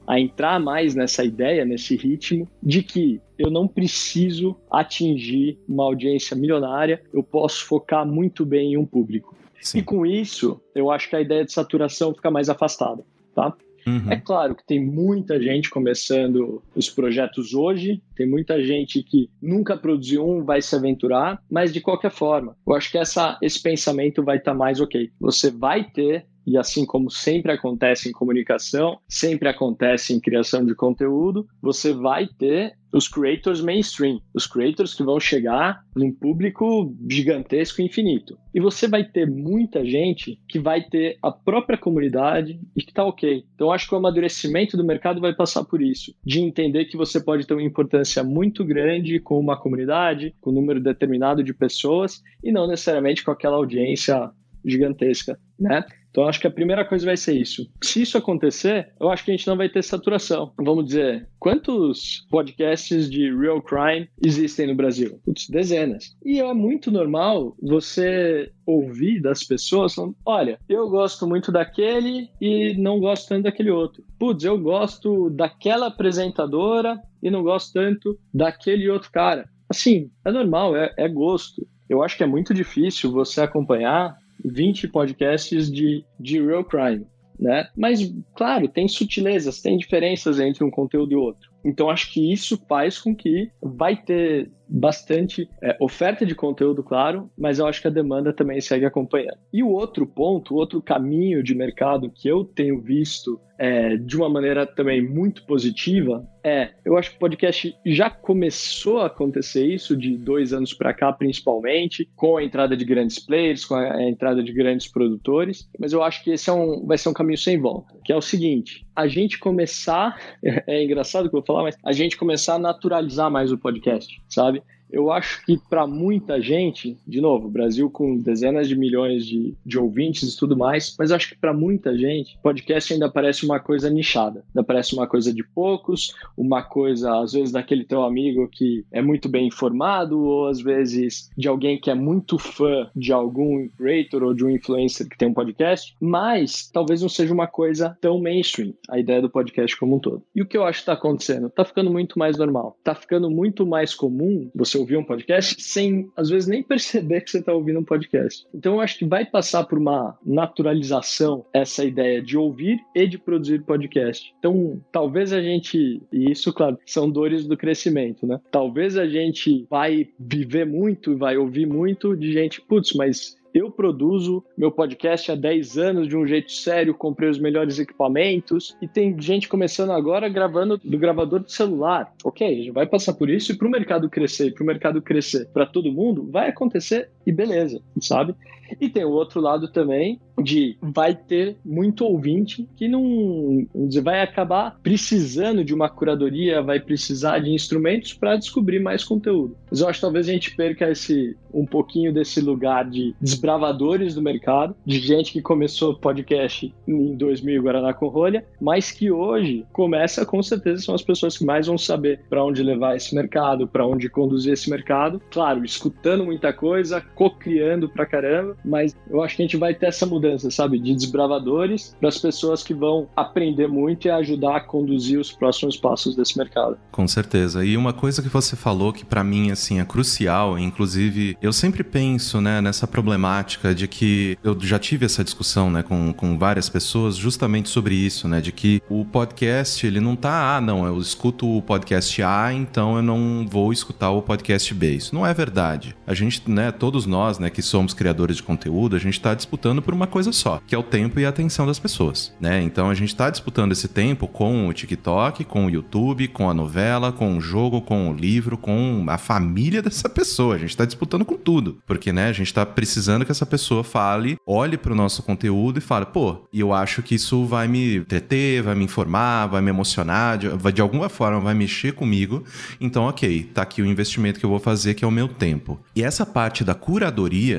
[SPEAKER 2] a entrar mais nessa ideia, nesse ritmo, de que eu não preciso atingir uma audiência milionária, eu posso focar muito bem em um público. Sim. E com isso, eu acho que a ideia de saturação fica mais afastada, tá? Uhum. É claro que tem muita gente começando os projetos hoje, tem muita gente que nunca produziu um, vai se aventurar, mas de qualquer forma, eu acho que esse pensamento vai estar mais ok. Você vai ter, e assim como sempre acontece em comunicação, sempre acontece em criação de conteúdo, você vai ter os creators mainstream, os creators que vão chegar num público gigantesco e infinito. E você vai ter muita gente que vai ter a própria comunidade e que tá ok. Então, acho que o amadurecimento do mercado vai passar por isso, de entender que você pode ter uma importância muito grande com uma comunidade, com um número determinado de pessoas, e não necessariamente com aquela audiência gigantesca, né? Então, acho que a primeira coisa vai ser isso. Se isso acontecer, eu acho que a gente não vai ter saturação. Vamos dizer, quantos podcasts de real crime existem no Brasil? Putz, dezenas. E é muito normal você ouvir das pessoas falando, olha, eu gosto muito daquele e não gosto tanto daquele outro. Putz, eu gosto daquela apresentadora e não gosto tanto daquele outro cara. Assim, é normal, é gosto. Eu acho que é muito difícil você acompanhar 20 podcasts de real crime, né? Mas, claro, tem sutilezas, tem diferenças entre um conteúdo e outro. Então, acho que isso faz com que vai ter bastante oferta de conteúdo, claro, mas eu acho que a demanda também segue acompanhando. E o outro ponto, o outro caminho de mercado que eu tenho visto de uma maneira também muito positiva eu acho que o podcast já começou a acontecer isso de 2 anos para cá, principalmente, com a entrada de grandes players, com a entrada de grandes produtores, mas eu acho que esse vai ser um caminho sem volta, que é o seguinte, a gente começar, é engraçado o que eu vou falar, mas a gente começar a naturalizar mais o podcast, sabe? Eu acho que para muita gente, de novo, Brasil com dezenas de milhões de ouvintes e tudo mais, mas eu acho que para muita gente, podcast ainda parece uma coisa nichada, ainda parece uma coisa de poucos, uma coisa, às vezes, daquele teu amigo que é muito bem informado, ou às vezes de alguém que é muito fã de algum creator ou de um influencer que tem um podcast, mas talvez não seja uma coisa tão mainstream, a ideia do podcast como um todo. E o que eu acho que está acontecendo? Está ficando muito mais normal, está ficando muito mais comum você ouvir um podcast sem, às vezes, nem perceber que você está ouvindo um podcast. Então, eu acho que vai passar por uma naturalização essa ideia de ouvir e de produzir podcast. Então, talvez a gente, e isso, claro, são dores do crescimento, né? Talvez a gente vai viver muito e vai ouvir muito de gente, putz, mas eu produzo meu podcast há 10 anos de um jeito sério, comprei os melhores equipamentos e tem gente começando agora gravando do gravador do celular. Ok, a gente vai passar por isso e para o mercado crescer, para todo mundo, vai acontecer e beleza, sabe? E tem o outro lado também de vai ter muito ouvinte que não vai acabar precisando de uma curadoria, vai precisar de instrumentos para descobrir mais conteúdo. Mas eu acho que talvez a gente perca um pouquinho desse lugar de desbravadores do mercado, de gente que começou podcast em 2000 Guaraná com rolha, mas que hoje começa, com certeza, são as pessoas que mais vão saber para onde levar esse mercado, para onde conduzir esse mercado. Claro, escutando muita coisa, co-criando pra caramba, mas eu acho que a gente vai ter essa mudança, sabe, de desbravadores para as pessoas que vão aprender muito e ajudar a conduzir os próximos passos desse mercado.
[SPEAKER 1] Com certeza. E uma coisa que você falou que para mim, assim, é crucial, inclusive eu sempre penso, né, nessa problemática de que eu já tive essa discussão, né, com várias pessoas justamente sobre isso, né, de que o podcast, ele não tá, não, eu escuto o podcast A, então eu não vou escutar o podcast B. Isso não é verdade. A gente, né, todos nós, né, que somos criadores de conteúdo, a gente tá disputando por uma coisa só, que é o tempo e a atenção das pessoas, né? Então a gente tá disputando esse tempo com o TikTok, com o YouTube, com a novela, com o jogo, com o livro, com a família dessa pessoa. A gente tá disputando com tudo, porque, né, a gente tá precisando que essa pessoa fale, olhe pro nosso conteúdo e fale, pô, e eu acho que isso vai me entreter, vai me informar, vai me emocionar, de alguma forma vai mexer comigo. Então, ok, tá aqui o investimento que eu vou fazer, que é o meu tempo. E essa parte da curadoria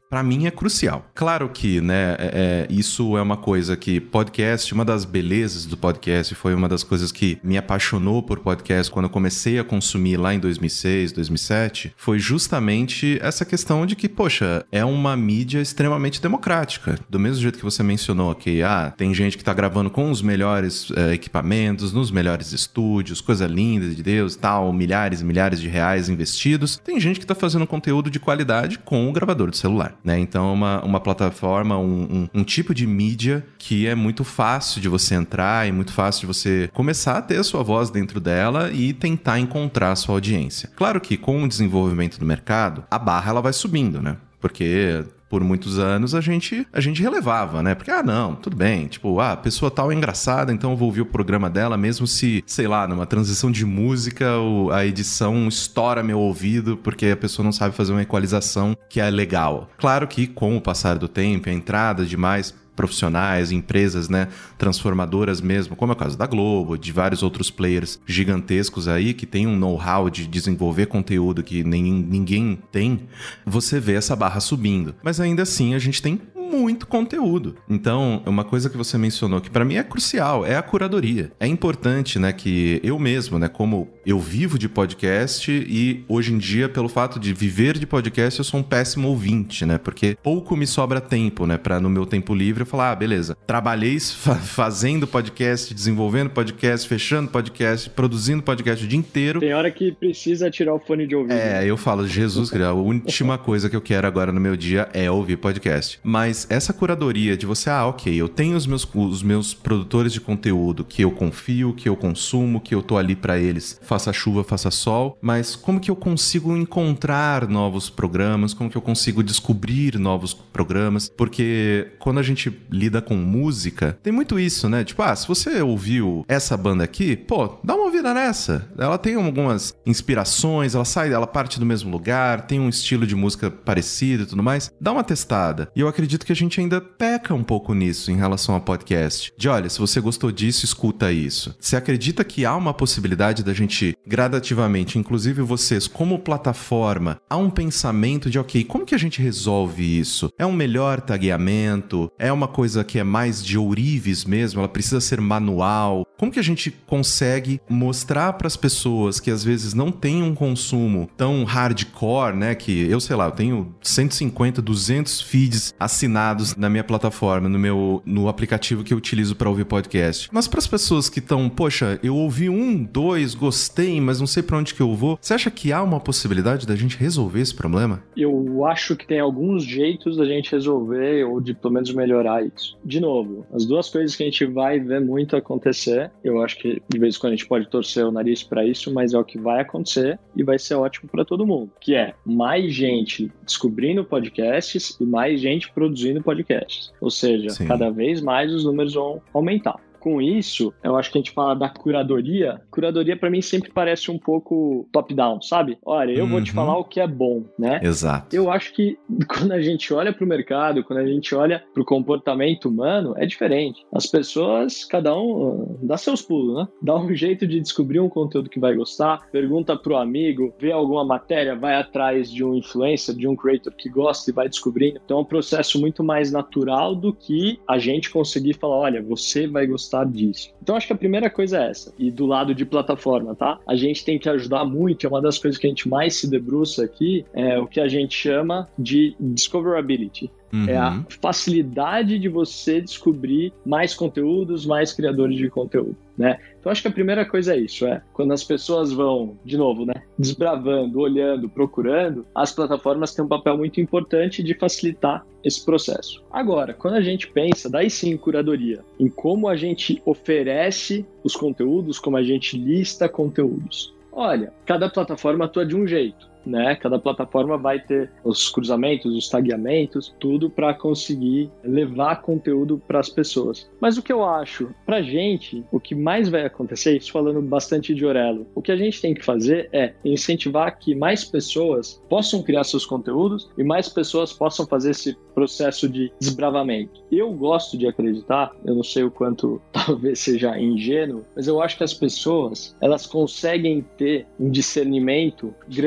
[SPEAKER 1] Pra mim é crucial. Claro que, né, isso é uma coisa que podcast, uma das belezas do podcast, foi uma das coisas que me apaixonou por podcast quando eu comecei a consumir lá em 2006, 2007, foi justamente essa questão de que, poxa, é uma mídia extremamente democrática. Do mesmo jeito que você mencionou aqui, tem gente que tá gravando com os melhores equipamentos, nos melhores estúdios, coisa linda de Deus e tal, milhares e milhares de reais investidos. Tem gente que tá fazendo conteúdo de qualidade com o gravador do celular, né? Então, uma plataforma, um tipo de mídia que é muito fácil de você entrar e muito fácil de você começar a ter a sua voz dentro dela e tentar encontrar a sua audiência. Claro que com o desenvolvimento do mercado, a barra ela vai subindo, né? Porque por muitos anos a gente relevava, né? Porque, não, tudo bem. Tipo, a pessoa tal é engraçada, então eu vou ouvir o programa dela, mesmo se, sei lá, numa transição de música, a edição estoura meu ouvido porque a pessoa não sabe fazer uma equalização que é legal. Claro que com o passar do tempo, a entrada de mais profissionais, empresas, né, transformadoras mesmo, como é o caso da Globo, de vários outros players gigantescos aí, que tem um know-how de desenvolver conteúdo que ninguém tem, você vê essa barra subindo. Mas ainda assim, a gente tem muito conteúdo. Então, uma coisa que você mencionou que para mim é crucial, é a curadoria. É importante, né, que eu mesmo, né, como eu vivo de podcast e hoje em dia, pelo fato de viver de podcast, eu sou um péssimo ouvinte, né, porque pouco me sobra tempo, né, para no meu tempo livre eu falar, beleza, trabalhei fazendo podcast, desenvolvendo podcast, fechando podcast, produzindo podcast o dia inteiro.
[SPEAKER 2] Tem hora que precisa tirar o fone de ouvido.
[SPEAKER 1] Eu falo, Jesus, a última coisa que eu quero agora no meu dia é ouvir podcast. Mas essa curadoria de você, ok, eu tenho os meus produtores de conteúdo que eu confio, que eu consumo, que eu tô ali pra eles, faça chuva, faça sol, mas como que eu consigo encontrar novos programas, como que eu consigo descobrir novos programas, porque quando a gente lida com música, tem muito isso, né? Tipo, se você ouviu essa banda aqui, pô, dá uma ouvida nessa. Ela tem algumas inspirações, ela parte do mesmo lugar, tem um estilo de música parecido e tudo mais, dá uma testada. E eu acredito que a gente ainda peca um pouco nisso em relação a podcast. De olha, se você gostou disso, escuta isso. Você acredita que há uma possibilidade da gente gradativamente, inclusive vocês como plataforma, há um pensamento de, ok, como que a gente resolve isso? É um melhor tagueamento? É uma coisa que é mais de ourives mesmo? Ela precisa ser manual? Como que a gente consegue mostrar para as pessoas que às vezes não têm um consumo tão hardcore, né? Que eu tenho 150, 200 feeds assinados na minha plataforma, no aplicativo que eu utilizo para ouvir podcast. Mas para as pessoas que estão, poxa, eu ouvi 1, 2, gostei, mas não sei para onde que eu vou. Você acha que há uma possibilidade da gente resolver esse problema?
[SPEAKER 2] Eu acho que tem alguns jeitos da gente resolver ou de pelo menos melhorar isso. De novo, as duas coisas que a gente vai ver muito acontecer, eu acho que de vez em quando a gente pode torcer o nariz para isso, mas é o que vai acontecer e vai ser ótimo para todo mundo, que é mais gente descobrindo podcasts e mais gente produzindo podcasts. Ou seja,
[SPEAKER 1] Sim.
[SPEAKER 2] Cada vez mais os números vão aumentar. Com isso, eu acho que a gente fala da curadoria. Curadoria, pra mim, sempre parece um pouco top-down, sabe? Olha, eu vou te falar o que é bom, né?
[SPEAKER 1] Exato.
[SPEAKER 2] Eu acho que quando a gente olha pro mercado, quando a gente olha pro comportamento humano, é diferente. As pessoas, cada um dá seus pulos, né? Dá um jeito de descobrir um conteúdo que vai gostar, pergunta pro amigo, vê alguma matéria, vai atrás de um influencer, de um creator que gosta e vai descobrindo. Então é um processo muito mais natural do que a gente conseguir falar, olha, você vai gostar disso. Então acho que a primeira coisa é essa. E do lado de plataforma, tá? A gente tem que ajudar muito, é uma das coisas que a gente mais se debruça aqui, é o que a gente chama de discoverability. É a facilidade de você descobrir mais conteúdos, mais criadores de conteúdo, né? Então acho que a primeira coisa é isso, quando as pessoas vão, de novo, né, desbravando, olhando, procurando, as plataformas têm um papel muito importante de facilitar esse processo. Agora, quando a gente pensa, daí sim, curadoria, em como a gente oferece os conteúdos, como a gente lista conteúdos. Olha, cada plataforma atua de um jeito, né? Cada plataforma vai ter os cruzamentos, os tagueamentos, tudo para conseguir levar conteúdo para as pessoas. Mas o que eu acho, pra gente, o que mais vai acontecer, isso falando bastante de Orelo, o que a gente tem que fazer é incentivar que mais pessoas possam criar seus conteúdos e mais pessoas possam fazer esse processo de desbravamento. Eu gosto de acreditar, eu não sei o quanto talvez seja ingênuo, mas eu acho que as pessoas, elas conseguem ter um discernimento grande sobre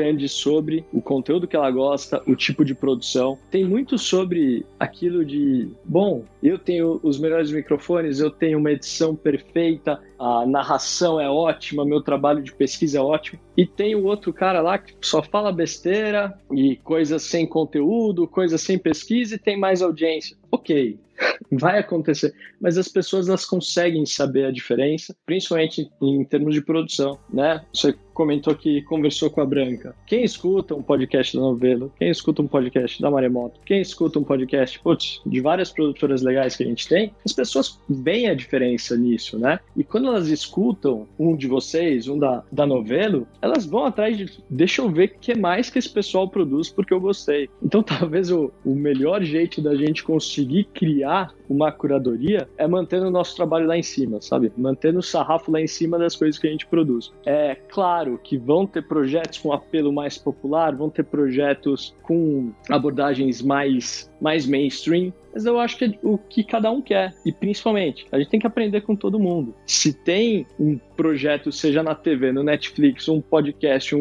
[SPEAKER 2] sobre o conteúdo que ela gosta, o tipo de produção. Tem muito sobre aquilo de, bom, eu tenho os melhores microfones, eu tenho uma edição perfeita, a narração é ótima, meu trabalho de pesquisa é ótimo. E tem o outro cara lá que só fala besteira e coisas sem conteúdo, coisas sem pesquisa e tem mais audiência. Ok, vai acontecer, mas as pessoas elas conseguem saber a diferença, principalmente em termos de produção, né? Você comentou que conversou com a Branca. Quem escuta um podcast da Novelo, quem escuta um podcast da Maremoto, quem escuta um podcast, de várias produtoras legais que a gente tem, as pessoas veem a diferença nisso, né? E quando elas escutam um de vocês, um da Novelo, elas vão atrás de, deixa eu ver o que mais que esse pessoal produz porque eu gostei. Então talvez o melhor jeito da gente conseguir criar uma curadoria é mantendo o nosso trabalho lá em cima, sabe? Mantendo o sarrafo lá em cima das coisas que a gente produz. É claro que vão ter projetos com apelo mais popular, vão ter projetos com abordagens mais mainstream, mas eu acho que é o que cada um quer. E principalmente, a gente tem que aprender com todo mundo. Se tem um projeto, seja na TV, no Netflix, um podcast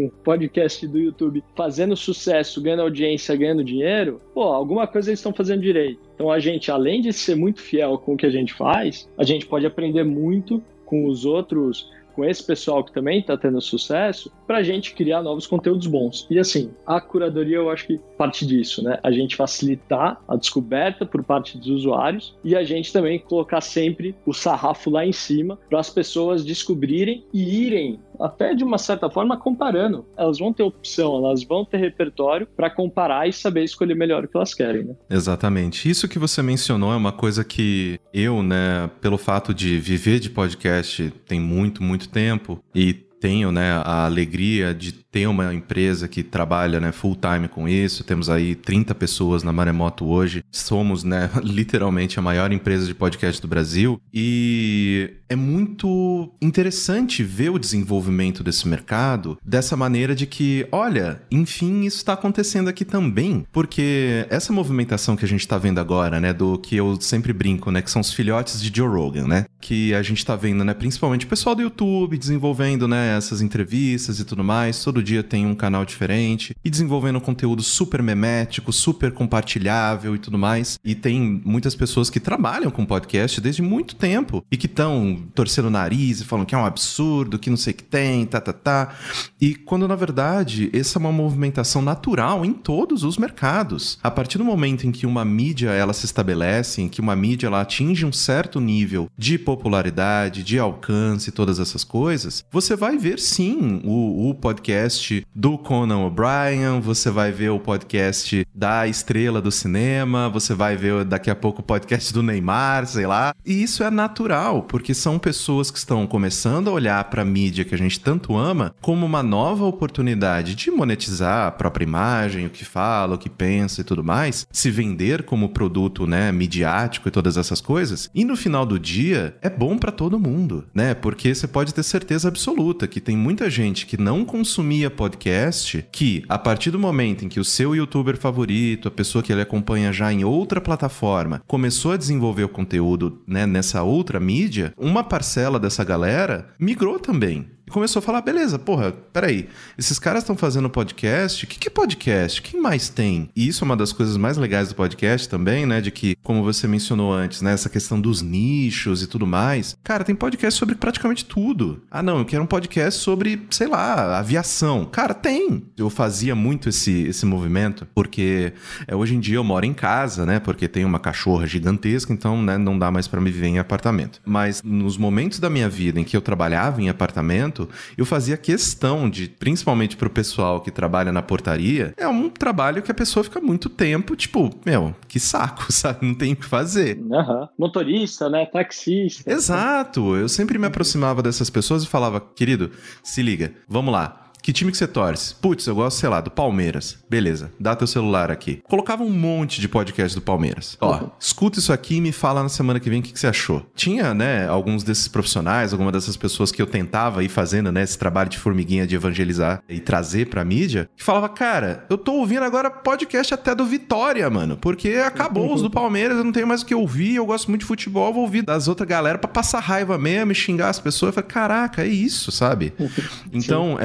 [SPEAKER 2] do YouTube, fazendo sucesso, ganhando audiência, ganhando dinheiro, alguma coisa eles estão fazendo direito. Então a gente, além de ser muito fiel com o que a gente faz, a gente pode aprender muito com os outros, com esse pessoal que também está tendo sucesso, para a gente criar novos conteúdos bons. E assim, a curadoria eu acho que parte disso, né? A gente facilitar a descoberta por parte dos usuários e a gente também colocar sempre o sarrafo lá em cima para as pessoas descobrirem e irem, até de uma certa forma, comparando. Elas vão ter opção, elas vão ter repertório para comparar e saber escolher melhor o que elas querem, né?
[SPEAKER 1] Exatamente. Isso que você mencionou é uma coisa que eu, né, pelo fato de viver de podcast tem muito tempo e tenho, né, a alegria de ter uma empresa que trabalha, né, full time com isso. Temos aí 30 pessoas na Maremoto hoje. Somos, né, literalmente a maior empresa de podcast do Brasil. E é muito interessante ver o desenvolvimento desse mercado dessa maneira de que, olha, enfim, isso está acontecendo aqui também. Porque essa movimentação que a gente está vendo agora, né, do que eu sempre brinco, né, que são os filhotes de Joe Rogan, né, que a gente está vendo, né, principalmente o pessoal do YouTube desenvolvendo, né, essas entrevistas e tudo mais. Todo dia tem um canal diferente e desenvolvendo conteúdo super memético, super compartilhável e tudo mais. E tem muitas pessoas que trabalham com podcast desde muito tempo e que estão torcendo o nariz e falam que é um absurdo, que não sei o que tem, E quando, na verdade, essa é uma movimentação natural em todos os mercados. A partir do momento em que uma mídia ela se estabelece, em que uma mídia ela atinge um certo nível de popularidade, de alcance e todas essas coisas, você vai ver sim o podcast do Conan O'Brien, você vai ver o podcast da estrela do cinema, você vai ver daqui a pouco o podcast do Neymar, sei lá. E isso é natural, porque são pessoas que estão começando a olhar para a mídia que a gente tanto ama como uma nova oportunidade de monetizar a própria imagem, o que fala, o que pensa e tudo mais, se vender como produto, né, midiático e todas essas coisas. E no final do dia, é bom para todo mundo, né? Porque você pode ter certeza absoluta que tem muita gente que não consumia podcast, que a partir do momento em que o seu youtuber favorito, a pessoa que ele acompanha já em outra plataforma, começou a desenvolver o conteúdo, né, nessa outra mídia, uma parcela dessa galera migrou também. Começou a falar, beleza, peraí, esses caras estão fazendo podcast, o que é podcast? Quem mais tem? E isso é uma das coisas mais legais do podcast também, né, de que, como você mencionou antes, né, essa questão dos nichos e tudo mais, cara, tem podcast sobre praticamente tudo. Ah, não, eu quero um podcast sobre, sei lá, aviação. Cara, tem! Eu fazia muito esse movimento, porque hoje em dia eu moro em casa, né, porque tenho uma cachorra gigantesca, então, né, não dá mais pra me viver em apartamento. Mas nos momentos da minha vida em que eu trabalhava em apartamento, eu fazia questão de, principalmente pro pessoal que trabalha na portaria, é um trabalho que a pessoa fica muito tempo, tipo, que saco, sabe? Não tem o que fazer.
[SPEAKER 2] Uhum. Motorista, né? Taxista.
[SPEAKER 1] Exato. Eu sempre me aproximava dessas pessoas e falava, querido, se liga, vamos lá. Que time que você torce? Putz, eu gosto, sei lá, do Palmeiras. Beleza, dá teu celular aqui. Colocava um monte de podcast do Palmeiras. Escuta isso aqui e me fala na semana que vem o que você achou. Tinha, né, alguns desses profissionais, alguma dessas pessoas que eu tentava ir fazendo, né, esse trabalho de formiguinha de evangelizar e trazer pra mídia, que falava, cara, eu tô ouvindo agora podcast até do Vitória, mano, porque acabou os do Palmeiras, eu não tenho mais o que ouvir, eu gosto muito de futebol, vou ouvir das outras galera pra passar raiva mesmo e xingar as pessoas. Eu falei, caraca, é isso, sabe? Então, é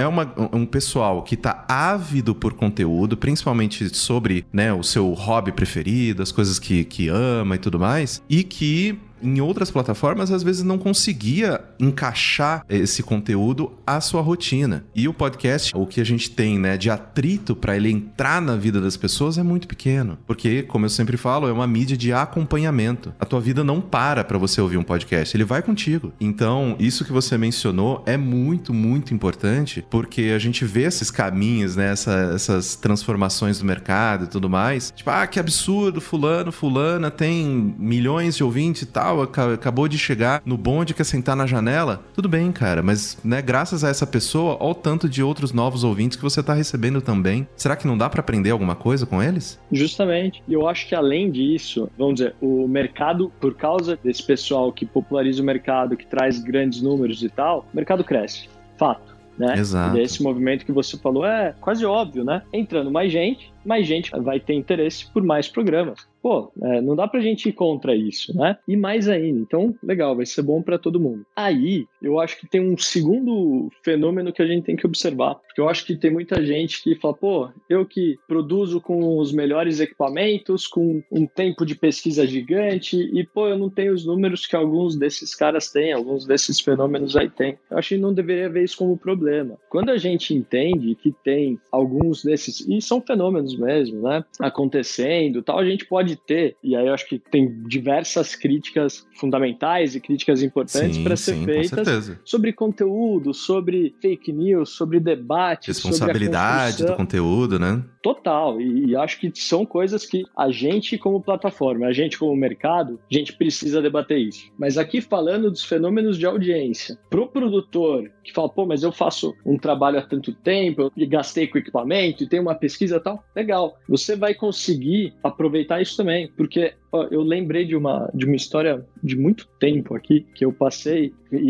[SPEAKER 1] um pessoal que tá ávido por conteúdo, principalmente sobre, né, o seu hobby preferido, as coisas que ama e tudo mais, e que em outras plataformas, às vezes não conseguia encaixar esse conteúdo à sua rotina. E o podcast, o que a gente tem, né, de atrito para ele entrar na vida das pessoas é muito pequeno. Porque, como eu sempre falo, é uma mídia de acompanhamento. A tua vida não para você ouvir um podcast, ele vai contigo. Então, isso que você mencionou é muito, muito importante, porque a gente vê esses caminhos, né, essas transformações do mercado e tudo mais. Tipo, que absurdo, fulana tem milhões de ouvintes e tal, acabou de chegar no bonde, quer sentar na janela. Tudo bem, cara, mas, né, graças a essa pessoa, olha o tanto de outros novos ouvintes que você tá recebendo também. Será que não dá pra aprender alguma coisa com eles?
[SPEAKER 2] Justamente. E eu acho que além disso, vamos dizer, o mercado, por causa desse pessoal que populariza o mercado, que traz grandes números e tal, o mercado cresce. Fato. Né?
[SPEAKER 1] Exato.
[SPEAKER 2] E esse movimento que você falou é quase óbvio, né? Entrando mais gente vai ter interesse por mais programas. Pô, não dá pra gente ir contra isso, né? E mais ainda, então, legal, vai ser bom pra todo mundo. Aí, eu acho que tem um segundo fenômeno que a gente tem que observar, porque eu acho que tem muita gente que fala, pô, eu que produzo com os melhores equipamentos, com um tempo de pesquisa gigante, e, pô, eu não tenho os números que alguns desses caras têm, alguns desses fenômenos aí têm. Eu acho que não deveria ver isso como problema. Quando a gente entende que tem alguns desses, e são fenômenos mesmo, né, acontecendo, tal, a gente pode ter, e aí eu acho que tem diversas críticas fundamentais e críticas importantes para ser feitas sobre conteúdo, sobre fake news, sobre debate,
[SPEAKER 1] responsabilidade
[SPEAKER 2] sobre
[SPEAKER 1] do conteúdo, né?
[SPEAKER 2] Total, e acho que são coisas que a gente como plataforma, a gente como mercado, a gente precisa debater isso. Mas aqui falando dos fenômenos de audiência, pro produtor que fala, pô, mas eu faço um trabalho há tanto tempo, e gastei com equipamento, e tem uma pesquisa e tal, legal, você vai conseguir aproveitar isso também, porque eu lembrei de uma história de muito tempo aqui, que eu passei,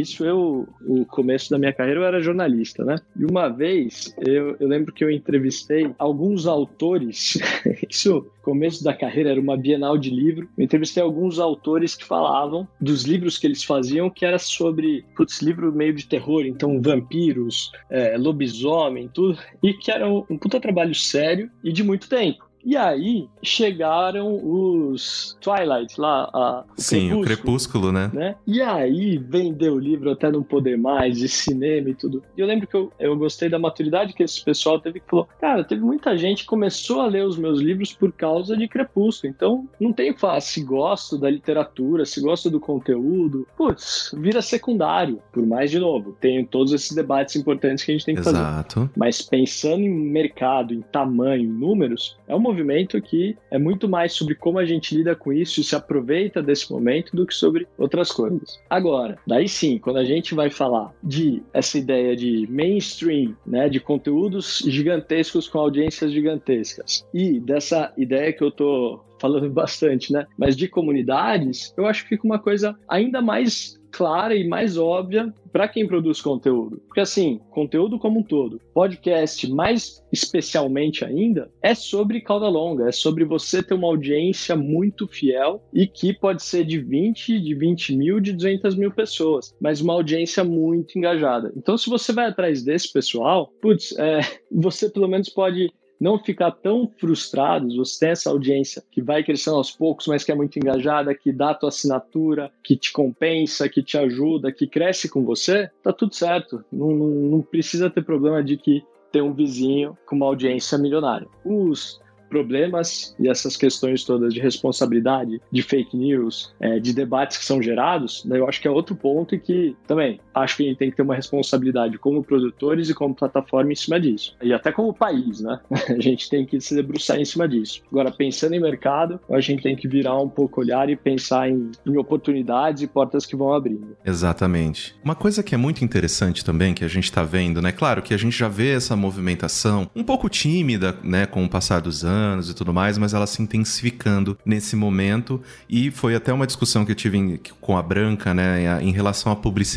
[SPEAKER 2] o começo da minha carreira eu era jornalista, né? E uma vez, eu lembro que eu entrevistei alguns autores, isso, começo da carreira, era uma Bienal de livro, eu entrevistei alguns autores que falavam dos livros que eles faziam, que era sobre, livro meio de terror, então vampiros, lobisomem, tudo, e que era um puta trabalho sério e de muito tempo. E aí chegaram os Twilight lá,
[SPEAKER 1] o Crepúsculo, né?
[SPEAKER 2] E aí vendeu o livro até não poder mais, de cinema e tudo. E eu lembro que eu gostei da maturidade que esse pessoal teve, que falou, cara, teve muita gente que começou a ler os meus livros por causa de Crepúsculo. Então, não tem o que falar, se gosto da literatura, se gosto do conteúdo, vira secundário. Por mais, de novo, tem todos esses debates importantes que a gente tem que fazer. Mas pensando em mercado, em tamanho, em números, é um movimento que é muito mais sobre como a gente lida com isso e se aproveita desse momento do que sobre outras coisas. Agora, daí sim, quando a gente vai falar de essa ideia de mainstream, né, de conteúdos gigantescos com audiências gigantescas, e dessa ideia que eu tô falando bastante, né, mas de comunidades, eu acho que fica uma coisa ainda mais clara e mais óbvia para quem produz conteúdo. Porque assim, conteúdo como um todo, podcast mais especialmente ainda, é sobre cauda longa, é sobre você ter uma audiência muito fiel e que pode ser de 20 mil, de 200 mil pessoas, mas uma audiência muito engajada. Então, se você vai atrás desse pessoal, você pelo menos pode não ficar tão frustrados, você tem essa audiência que vai crescendo aos poucos, mas que é muito engajada, que dá a tua assinatura, que te compensa, que te ajuda, que cresce com você, tá tudo certo. Não precisa ter problema de que tem um vizinho com uma audiência milionária. Os problemas e essas questões todas de responsabilidade, de fake news, de debates que são gerados, eu acho que é outro ponto e que também acho que a gente tem que ter uma responsabilidade como produtores e como plataforma em cima disso. E até como país, né? A gente tem que se debruçar em cima disso. Agora, pensando em mercado, a gente tem que virar um pouco o olhar e pensar em oportunidades e portas que vão abrindo.
[SPEAKER 1] Exatamente. Uma coisa que é muito interessante também, que a gente tá vendo, né? Claro que a gente já vê essa movimentação um pouco tímida, né? Com o passar dos anos e tudo mais, mas ela se intensificando nesse momento, e foi até uma discussão que eu tive com a Branca, né, em relação à publicidade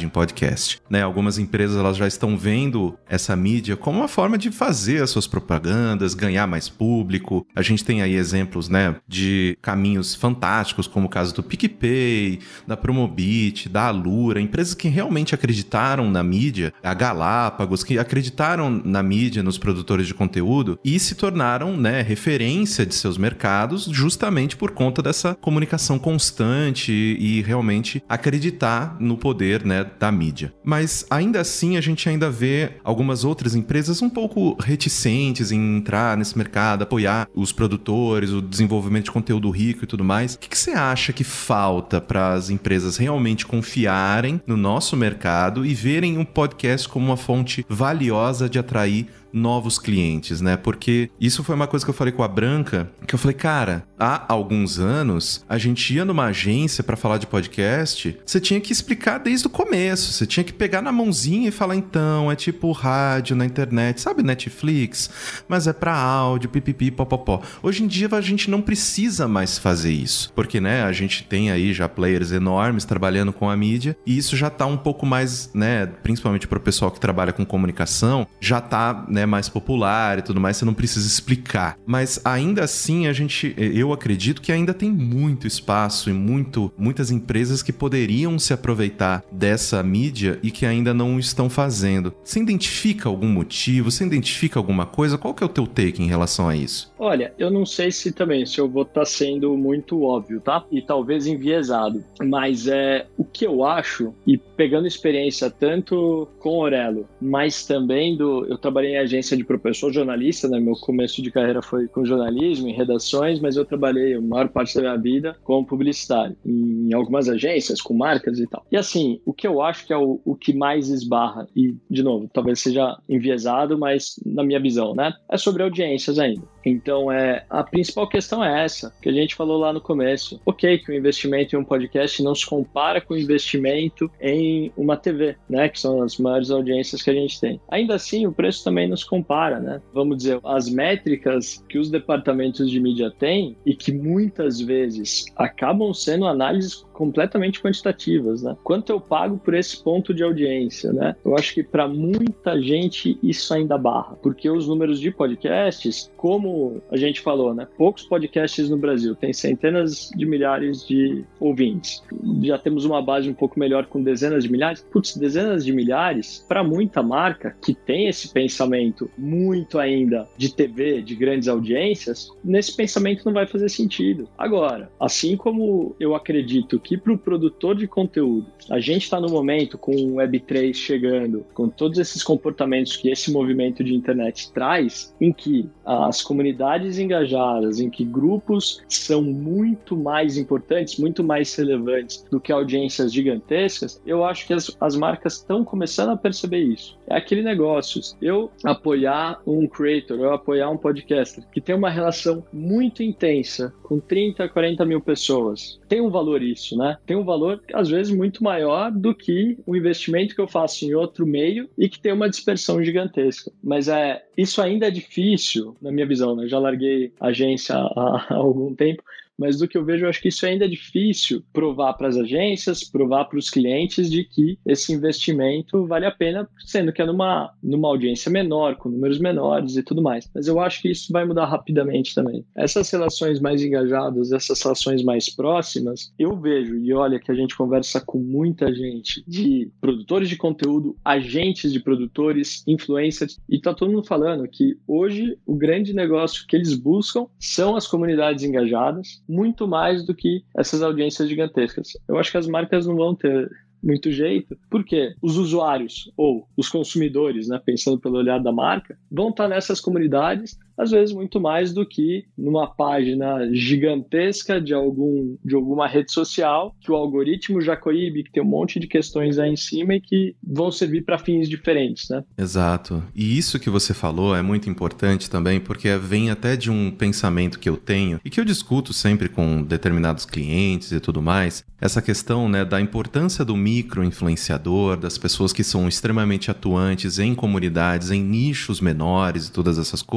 [SPEAKER 1] imagem podcast, né? Algumas empresas elas já estão vendo essa mídia como uma forma de fazer as suas propagandas, ganhar mais público. A gente tem aí exemplos, né, de caminhos fantásticos, como o caso do PicPay, da Promobit, da Alura, empresas que realmente acreditaram na mídia, a Galápagos, que acreditaram na mídia, nos produtores de conteúdo e se tornaram, né, referência de seus mercados justamente por conta dessa comunicação constante e realmente acreditar no poder, né, da mídia. Mas ainda assim a gente ainda vê algumas outras empresas um pouco reticentes em entrar nesse mercado, apoiar os produtores, o desenvolvimento de conteúdo rico e tudo mais. O que você acha que falta para as empresas realmente confiarem no nosso mercado e verem um podcast como uma fonte valiosa de atrair novos clientes, né? Porque isso foi uma coisa que eu falei com a Branca, que eu falei, cara, há alguns anos, a gente ia numa agência pra falar de podcast, você tinha que explicar desde o começo, você tinha que pegar na mãozinha e falar, então, é tipo rádio na internet, sabe Netflix? Mas é pra áudio, pipipi, popopó. Hoje em dia a gente não precisa mais fazer isso, porque, né, a gente tem aí já players enormes trabalhando com a mídia, e isso já tá um pouco mais, né, principalmente pro pessoal que trabalha com comunicação, já tá, né, mais popular e tudo mais, você não precisa explicar. Mas ainda assim, eu acredito que ainda tem muito espaço e muitas empresas que poderiam se aproveitar dessa mídia e que ainda não estão fazendo. Você identifica algum motivo? Você identifica alguma coisa? Qual que é o teu take em relação a isso?
[SPEAKER 2] Olha, eu não sei se eu vou estar sendo muito óbvio, tá? E talvez enviesado. Mas o que eu acho, e pegando experiência tanto com o Orelo, mas também eu trabalhei em agência de professor, jornalista, né? Meu começo de carreira foi com jornalismo, em redações, mas eu trabalhei a maior parte da minha vida como publicitário, em algumas agências, com marcas e tal. E assim, o que eu acho que é o que mais esbarra, e de novo, talvez seja enviesado, mas na minha visão, né? É sobre audiências ainda. Então, a principal questão é essa, que a gente falou lá no começo. Ok, que o investimento em um podcast não se compara com o investimento em uma TV, né? Que são as maiores audiências que a gente tem. Ainda assim, o preço também não se compara, né? Vamos dizer, as métricas que os departamentos de mídia têm e que muitas vezes acabam sendo análises completamente quantitativas, né? Quanto eu pago por esse ponto de audiência, né? Eu acho que para muita gente isso ainda barra, porque os números de podcasts, como a gente falou, né? Poucos podcasts no Brasil, tem centenas de milhares de ouvintes. Já temos uma base um pouco melhor com dezenas de milhares. Putz, dezenas de milhares, para muita marca que tem esse pensamento muito ainda de TV, de grandes audiências, nesse pensamento não vai fazer sentido. Agora, assim como eu acredito que para o produtor de conteúdo, a gente está no momento com o Web3 chegando, com todos esses comportamentos que esse movimento de internet traz, em que as comunidades engajadas, em que grupos são muito mais importantes, muito mais relevantes do que audiências gigantescas, eu acho que as marcas estão começando a perceber isso. É aquele negócio, eu apoiar um creator, eu apoiar um podcaster que tem uma relação muito intensa com 30, 40 mil pessoas, tem um valor isso, né? Tem um valor, às vezes, muito maior do que o investimento que eu faço em outro meio e que tem uma dispersão gigantesca. Mas isso ainda é difícil, na minha visão, né? Eu já larguei a agência há algum tempo, mas do que eu vejo, eu acho que isso ainda é difícil provar para as agências, provar para os clientes de que esse investimento vale a pena, sendo que é numa audiência menor, com números menores e tudo mais. Mas eu acho que isso vai mudar rapidamente também. Essas relações mais engajadas, essas relações mais próximas, eu vejo, e olha que a gente conversa com muita gente, de produtores de conteúdo, agentes de produtores, influencers, e tá todo mundo falando que hoje o grande negócio que eles buscam são as comunidades engajadas, muito mais do que essas audiências gigantescas. Eu acho que as marcas não vão ter muito jeito, porque os usuários ou os consumidores, né, pensando pelo olhar da marca, vão estar nessas comunidades, às vezes muito mais do que numa página gigantesca de alguma rede social, que o algoritmo já coíbe, que tem um monte de questões aí em cima e que vão servir para fins diferentes, né?
[SPEAKER 1] Exato. E isso que você falou é muito importante também, porque vem até de um pensamento que eu tenho e que eu discuto sempre com determinados clientes e tudo mais, essa questão, né, da importância do micro-influenciador, das pessoas que são extremamente atuantes em comunidades, em nichos menores e todas essas coisas,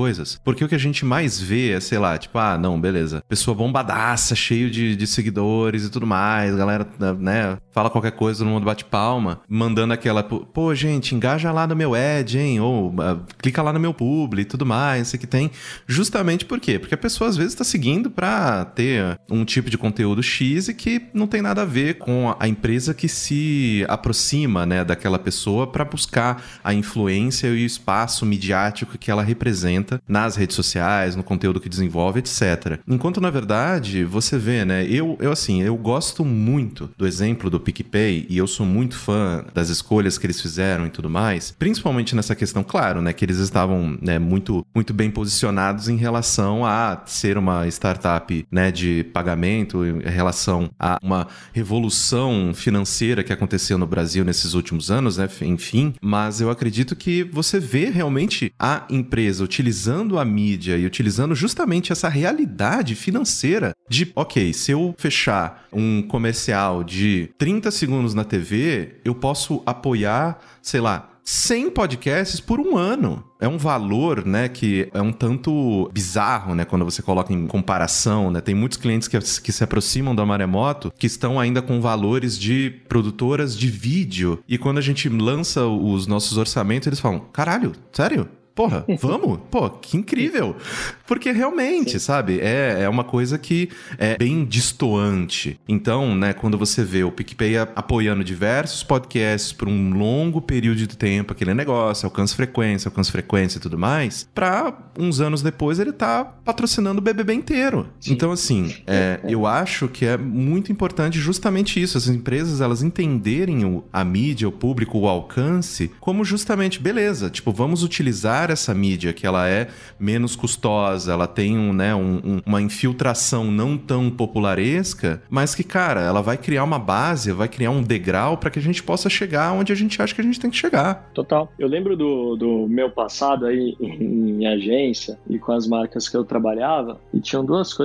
[SPEAKER 1] Porque o que a gente mais vê é, sei lá, tipo, não, beleza, pessoa bombadaça, cheio de seguidores e tudo mais, galera, né, fala qualquer coisa, todo mundo bate palma, mandando aquela, pô, gente, engaja lá no meu ad, hein, ou clica lá no meu publi e tudo mais, isso que tem. Justamente por quê? Porque a pessoa às vezes tá seguindo pra ter um tipo de conteúdo X e que não tem nada a ver com a empresa que se aproxima, né, daquela pessoa para buscar a influência e o espaço midiático que ela representa nas redes sociais, no conteúdo que desenvolve, etc. Enquanto, na verdade, você vê, né, eu gosto muito do exemplo do PicPay e eu sou muito fã das escolhas que eles fizeram e tudo mais, principalmente nessa questão, claro, né, que eles estavam, né, muito, muito bem posicionados em relação a ser uma startup, né, de pagamento, em relação a uma revolução financeira que aconteceu no Brasil nesses últimos anos, né, enfim, mas eu acredito que você vê realmente a empresa utilizando a mídia e utilizando justamente essa realidade financeira de, ok, se eu fechar um comercial de 30 segundos na TV, eu posso apoiar, sei lá, 100 podcasts por um ano. É um valor, né, que é um tanto bizarro, né, quando você coloca em comparação, né? Tem muitos clientes que se aproximam da Maremoto que estão ainda com valores de produtoras de vídeo. E quando a gente lança os nossos orçamentos, eles falam, caralho, sério? Porra, vamos? Pô, que incrível. Porque realmente, sabe, é uma coisa que é bem destoante. Então, né, quando você vê o PicPay apoiando diversos podcasts por um longo período de tempo, aquele negócio, alcance frequência e tudo mais, pra uns anos depois ele tá patrocinando o BBB inteiro. Sim. Então, assim, eu acho que é muito importante justamente isso, as empresas, elas entenderem a mídia, o público, o alcance, como justamente, beleza, tipo, vamos utilizar essa mídia que ela é menos custosa, ela tem uma infiltração não tão popularesca, mas que, cara, ela vai criar uma base, vai criar um degrau para que a gente possa chegar onde a gente acha que a gente tem que chegar.
[SPEAKER 2] Total. Eu lembro do meu passado aí em agência e com as marcas que eu trabalhava, e tinham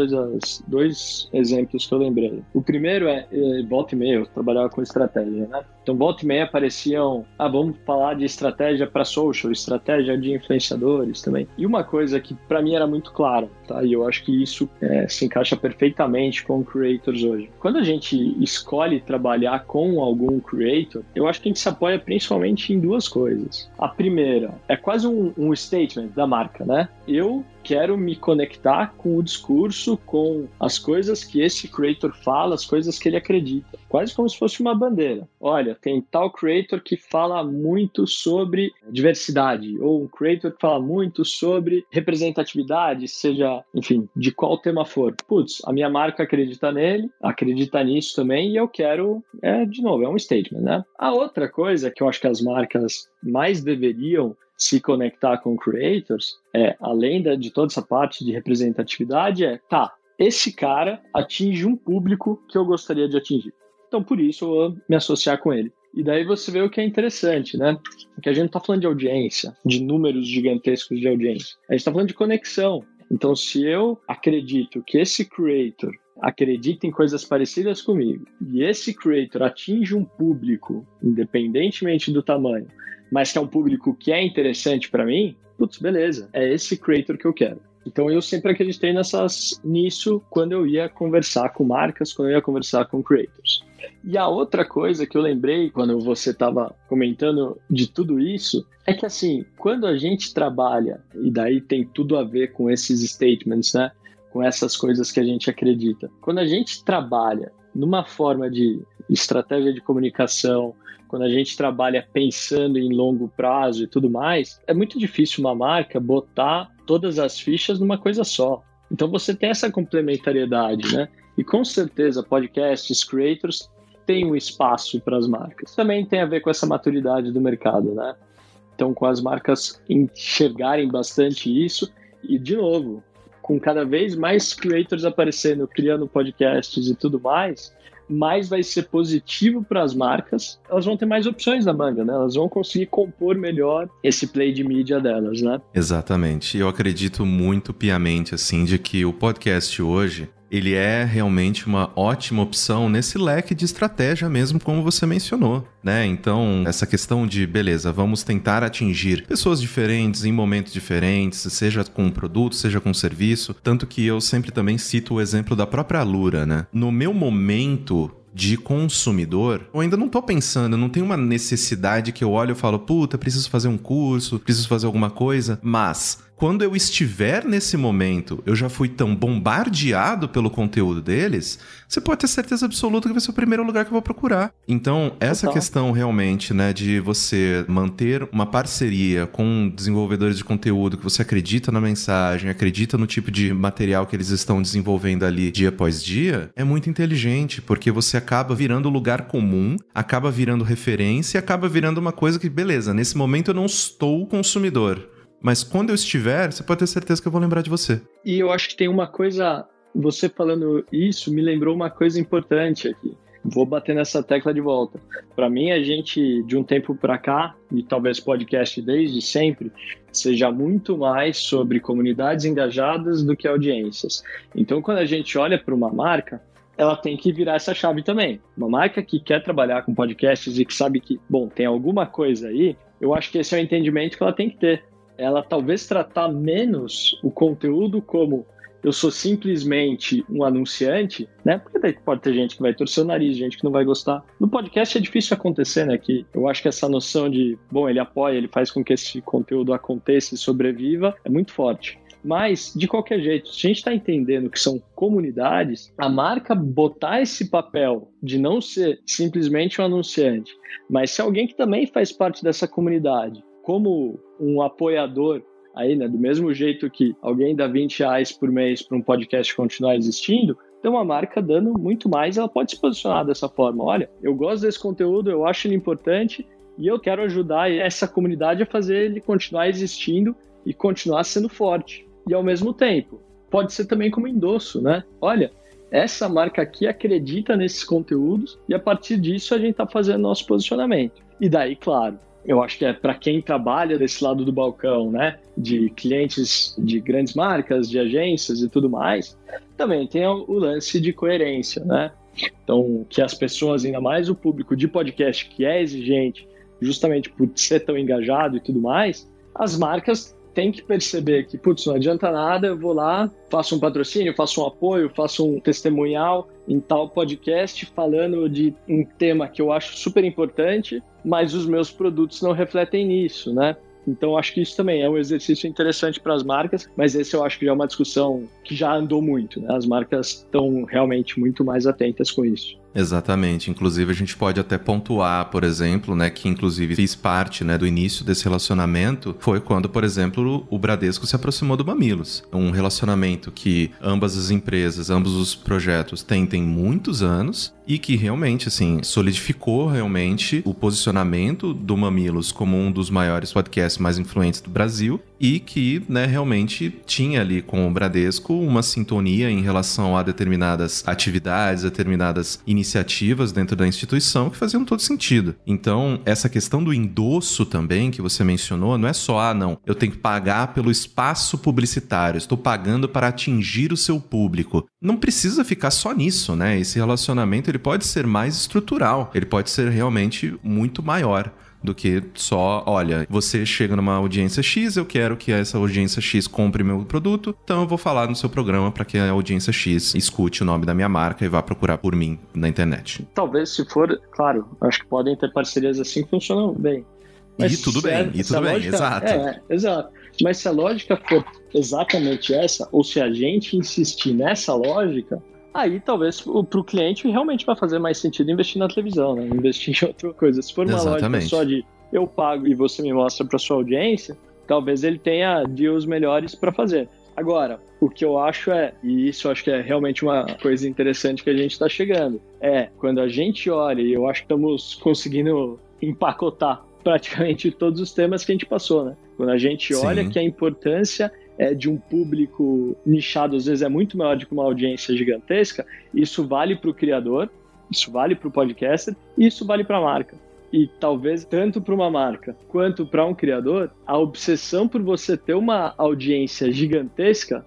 [SPEAKER 2] dois exemplos que eu lembrei. O primeiro volta e meia, eu trabalhava com estratégia, né? Então, volta e meia apareciam, vamos falar de estratégia para social, estratégia de influenciadores também. E uma coisa que para mim era muito clara, tá? E eu acho que isso se encaixa perfeitamente com creators hoje. Quando a gente escolhe trabalhar com algum creator, eu acho que a gente se apoia principalmente em duas coisas. A primeira é quase um statement da marca, né? Eu quero me conectar com o discurso, com as coisas que esse creator fala, as coisas que ele acredita. Quase como se fosse uma bandeira. Olha, tem tal creator que fala muito sobre diversidade, ou um creator que fala muito sobre representatividade, seja, enfim, de qual tema for. Putz, a minha marca acredita nele, acredita nisso também, e eu quero, de novo, é um statement, né? A outra coisa que eu acho que as marcas mais deveriam se conectar com creators além de toda essa parte de representatividade, esse cara atinge um público que eu gostaria de atingir. Então, por isso, eu vou me associar com ele. E daí você vê o que é interessante, né? Que a gente não está falando de audiência, de números gigantescos de audiência. A gente está falando de conexão. Então, se eu acredito que esse creator acredita em coisas parecidas comigo e esse creator atinge um público, independentemente do tamanho, mas que é um público que é interessante para mim, putz, beleza, é esse creator que eu quero. Então eu sempre acreditei nisso quando eu ia conversar com marcas, quando eu ia conversar com creators. E a outra coisa que eu lembrei quando você estava comentando de tudo isso, é que assim, quando a gente trabalha, e daí tem tudo a ver com esses statements, né? Com essas coisas que a gente acredita. Quando a gente trabalha numa forma de estratégia de comunicação, quando a gente trabalha pensando em longo prazo e tudo mais, é muito difícil uma marca botar todas as fichas numa coisa só. Então você tem essa complementariedade, né? E com certeza podcasts, creators têm um espaço para as marcas. Também tem a ver com essa maturidade do mercado, né? Então com as marcas enxergarem bastante isso e, de novo, com cada vez mais creators aparecendo, criando podcasts e tudo mais vai ser positivo para as marcas, elas vão ter mais opções na manga, né? Elas vão conseguir compor melhor esse play de mídia delas, né?
[SPEAKER 1] Exatamente. Eu acredito muito piamente, assim, de que o podcast hoje, ele é realmente uma ótima opção nesse leque de estratégia mesmo, como você mencionou, né? Então, essa questão de, beleza, vamos tentar atingir pessoas diferentes em momentos diferentes, seja com um produto, seja com um serviço, tanto que eu sempre também cito o exemplo da própria Alura, né? No meu momento de consumidor, eu ainda não tô pensando, não tem uma necessidade que eu olho e falo, puta, preciso fazer um curso, preciso fazer alguma coisa, mas quando eu estiver nesse momento, eu já fui tão bombardeado pelo conteúdo deles, você pode ter certeza absoluta que vai ser o primeiro lugar que eu vou procurar. Então, essa questão realmente, né, de você manter uma parceria com desenvolvedores de conteúdo que você acredita na mensagem, acredita no tipo de material que eles estão desenvolvendo ali dia após dia, é muito inteligente, porque você acaba virando lugar comum, acaba virando referência, acaba virando uma coisa que, beleza, nesse momento eu não estou consumidor. Mas quando eu estiver, você pode ter certeza que eu vou lembrar de você.
[SPEAKER 2] E eu acho que tem uma coisa, você falando isso, me lembrou uma coisa importante aqui. Vou bater nessa tecla de volta. Para mim, a gente, de um tempo para cá, e talvez podcast desde sempre, seja muito mais sobre comunidades engajadas do que audiências. Então, quando a gente olha para uma marca, ela tem que virar essa chave também. Uma marca que quer trabalhar com podcasts e que sabe que, bom, tem alguma coisa aí, eu acho que esse é o entendimento que ela tem que ter. Ela talvez tratar menos o conteúdo como eu sou simplesmente um anunciante, né? Porque daí pode ter gente que vai torcer o nariz, gente que não vai gostar. No podcast é difícil acontecer, né? Que eu acho que essa noção de, bom, ele apoia, ele faz com que esse conteúdo aconteça e sobreviva, é muito forte. Mas, de qualquer jeito, se a gente está entendendo que são comunidades, a marca botar esse papel de não ser simplesmente um anunciante, mas ser alguém que também faz parte dessa comunidade, como um apoiador, aí, né, do mesmo jeito que alguém dá R$20 por mês para um podcast continuar existindo, então uma marca dando muito mais, ela pode se posicionar dessa forma. Olha, eu gosto desse conteúdo, eu acho ele importante e eu quero ajudar essa comunidade a fazer ele continuar existindo e continuar sendo forte. E ao mesmo tempo, pode ser também como endosso, né? Olha, essa marca aqui acredita nesses conteúdos e a partir disso a gente está fazendo nosso posicionamento. E daí, claro, eu acho que é para quem trabalha desse lado do balcão, né, de clientes de grandes marcas, de agências e tudo mais, também tem o lance de coerência, né? Então, que as pessoas, ainda mais o público de podcast que é exigente, justamente por ser tão engajado e tudo mais, as marcas têm que perceber que, putz, não adianta nada, eu vou lá, faço um patrocínio, faço um apoio, faço um testemunhal em tal podcast falando de um tema que eu acho super importante, mas os meus produtos não refletem nisso, né? Então, acho que isso também é um exercício interessante para as marcas, mas esse eu acho que já é uma discussão que já andou muito, né? As marcas estão realmente muito mais atentas com isso.
[SPEAKER 1] Exatamente. Inclusive, a gente pode até pontuar, por exemplo, né, que inclusive fiz parte, né, do início desse relacionamento, foi quando, por exemplo, o Bradesco se aproximou do Mamilos. Um relacionamento que ambas as empresas, ambos os projetos têm muitos anos e que realmente, assim, solidificou realmente o posicionamento do Mamilos como um dos maiores podcasts mais influentes do Brasil e que, né, realmente tinha ali com o Bradesco uma sintonia em relação a determinadas atividades, determinadas iniciativas dentro da instituição que faziam todo sentido. Então, essa questão do endosso também que você mencionou, não é só, não, eu tenho que pagar pelo espaço publicitário, estou pagando para atingir o seu público. Não precisa ficar só nisso, né? Esse relacionamento, ele pode ser mais estrutural, ele pode ser realmente muito maior do que só, olha, você chega numa audiência X, eu quero que essa audiência X compre meu produto, então eu vou falar no seu programa para que a audiência X escute o nome da minha marca e vá procurar por mim na internet.
[SPEAKER 2] Talvez, se for, claro, acho que podem ter parcerias assim que funcionam bem. Mas
[SPEAKER 1] e tudo bem, exato.
[SPEAKER 2] Exato. Mas se a lógica for exatamente essa, ou se a gente insistir nessa lógica, aí talvez para o cliente realmente vai fazer mais sentido investir na televisão, né? Investir em outra coisa. Se for uma lógica só de eu pago e você me mostra para sua audiência, talvez ele tenha deals melhores para fazer. Agora, o que eu acho e isso eu acho que é realmente uma coisa interessante que a gente está chegando, quando a gente olha, e eu acho que estamos conseguindo empacotar praticamente todos os temas que a gente passou, né? Quando a gente olha que a importância de um público nichado, às vezes é muito maior do que uma audiência gigantesca, isso vale para o criador, isso vale para o podcaster e isso vale para a marca. E talvez tanto para uma marca quanto para um criador, a obsessão por você ter uma audiência gigantesca e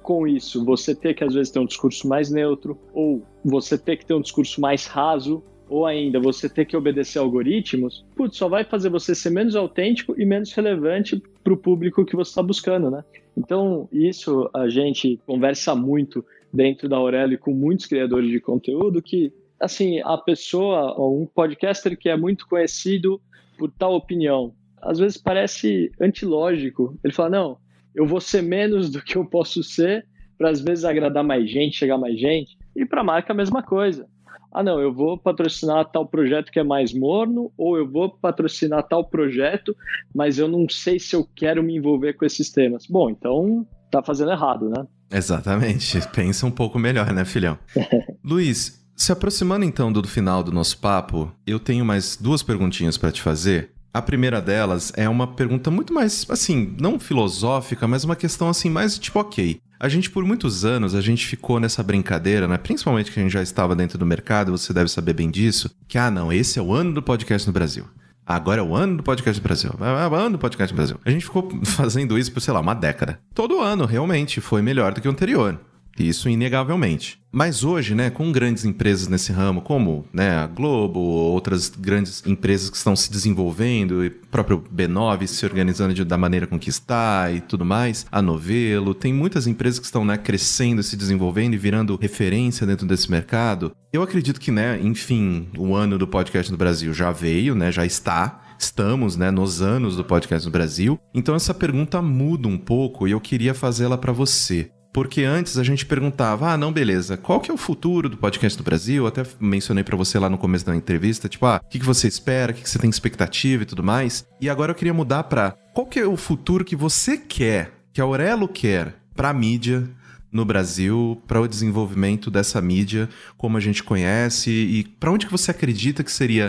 [SPEAKER 2] com isso, você ter que às vezes ter um discurso mais neutro, ou você ter que ter um discurso mais raso, ou ainda você ter que obedecer algoritmos, só vai fazer você ser menos autêntico e menos relevante para o público que você está buscando, né? Então, isso a gente conversa muito dentro da Aurelo com muitos criadores de conteúdo que, assim, a pessoa, um podcaster que é muito conhecido por tal opinião, às vezes parece antilógico. Ele fala, não, eu vou ser menos do que eu posso ser para às vezes agradar mais gente, chegar mais gente. E para a marca a mesma coisa. Ah, não, eu vou patrocinar tal projeto que é mais morno, ou eu vou patrocinar tal projeto, mas eu não sei se eu quero me envolver com esses temas. Bom, então tá fazendo errado, né?
[SPEAKER 1] Exatamente. Pensa um pouco melhor, né, filhão? Luiz, se aproximando então do final do nosso papo, eu tenho mais 2 perguntinhas para te fazer. A primeira delas é uma pergunta muito mais, assim, não filosófica, mas uma questão assim mais tipo, ok. A gente, por muitos anos, a gente ficou nessa brincadeira, né? Principalmente que a gente já estava dentro do mercado, você deve saber bem disso, que, não, esse é o ano do podcast no Brasil. Agora é o ano do podcast no Brasil. É o ano do podcast no Brasil. A gente ficou fazendo isso por, sei lá, uma década. Todo ano, realmente, foi melhor do que o anterior. Isso inegavelmente. Mas hoje, né, com grandes empresas nesse ramo, como, né, a Globo, outras grandes empresas que estão se desenvolvendo, e o próprio B9 se organizando da maneira com que está e tudo mais, a Novelo, tem muitas empresas que estão, né, crescendo, se desenvolvendo e virando referência dentro desse mercado. Eu acredito que, né, enfim, o ano do podcast no Brasil já veio, né, já estamos, né, nos anos do podcast no Brasil. Então essa pergunta muda um pouco e eu queria fazê-la para você. Porque antes a gente perguntava, não, beleza, qual que é o futuro do podcast no Brasil? Eu até mencionei pra você lá no começo da entrevista, tipo, o que você espera, o que você tem expectativa e tudo mais. E agora eu queria mudar pra qual que é o futuro que você quer, que a Aurelo quer pra mídia no Brasil, para o desenvolvimento dessa mídia como a gente conhece e pra onde que você acredita que seria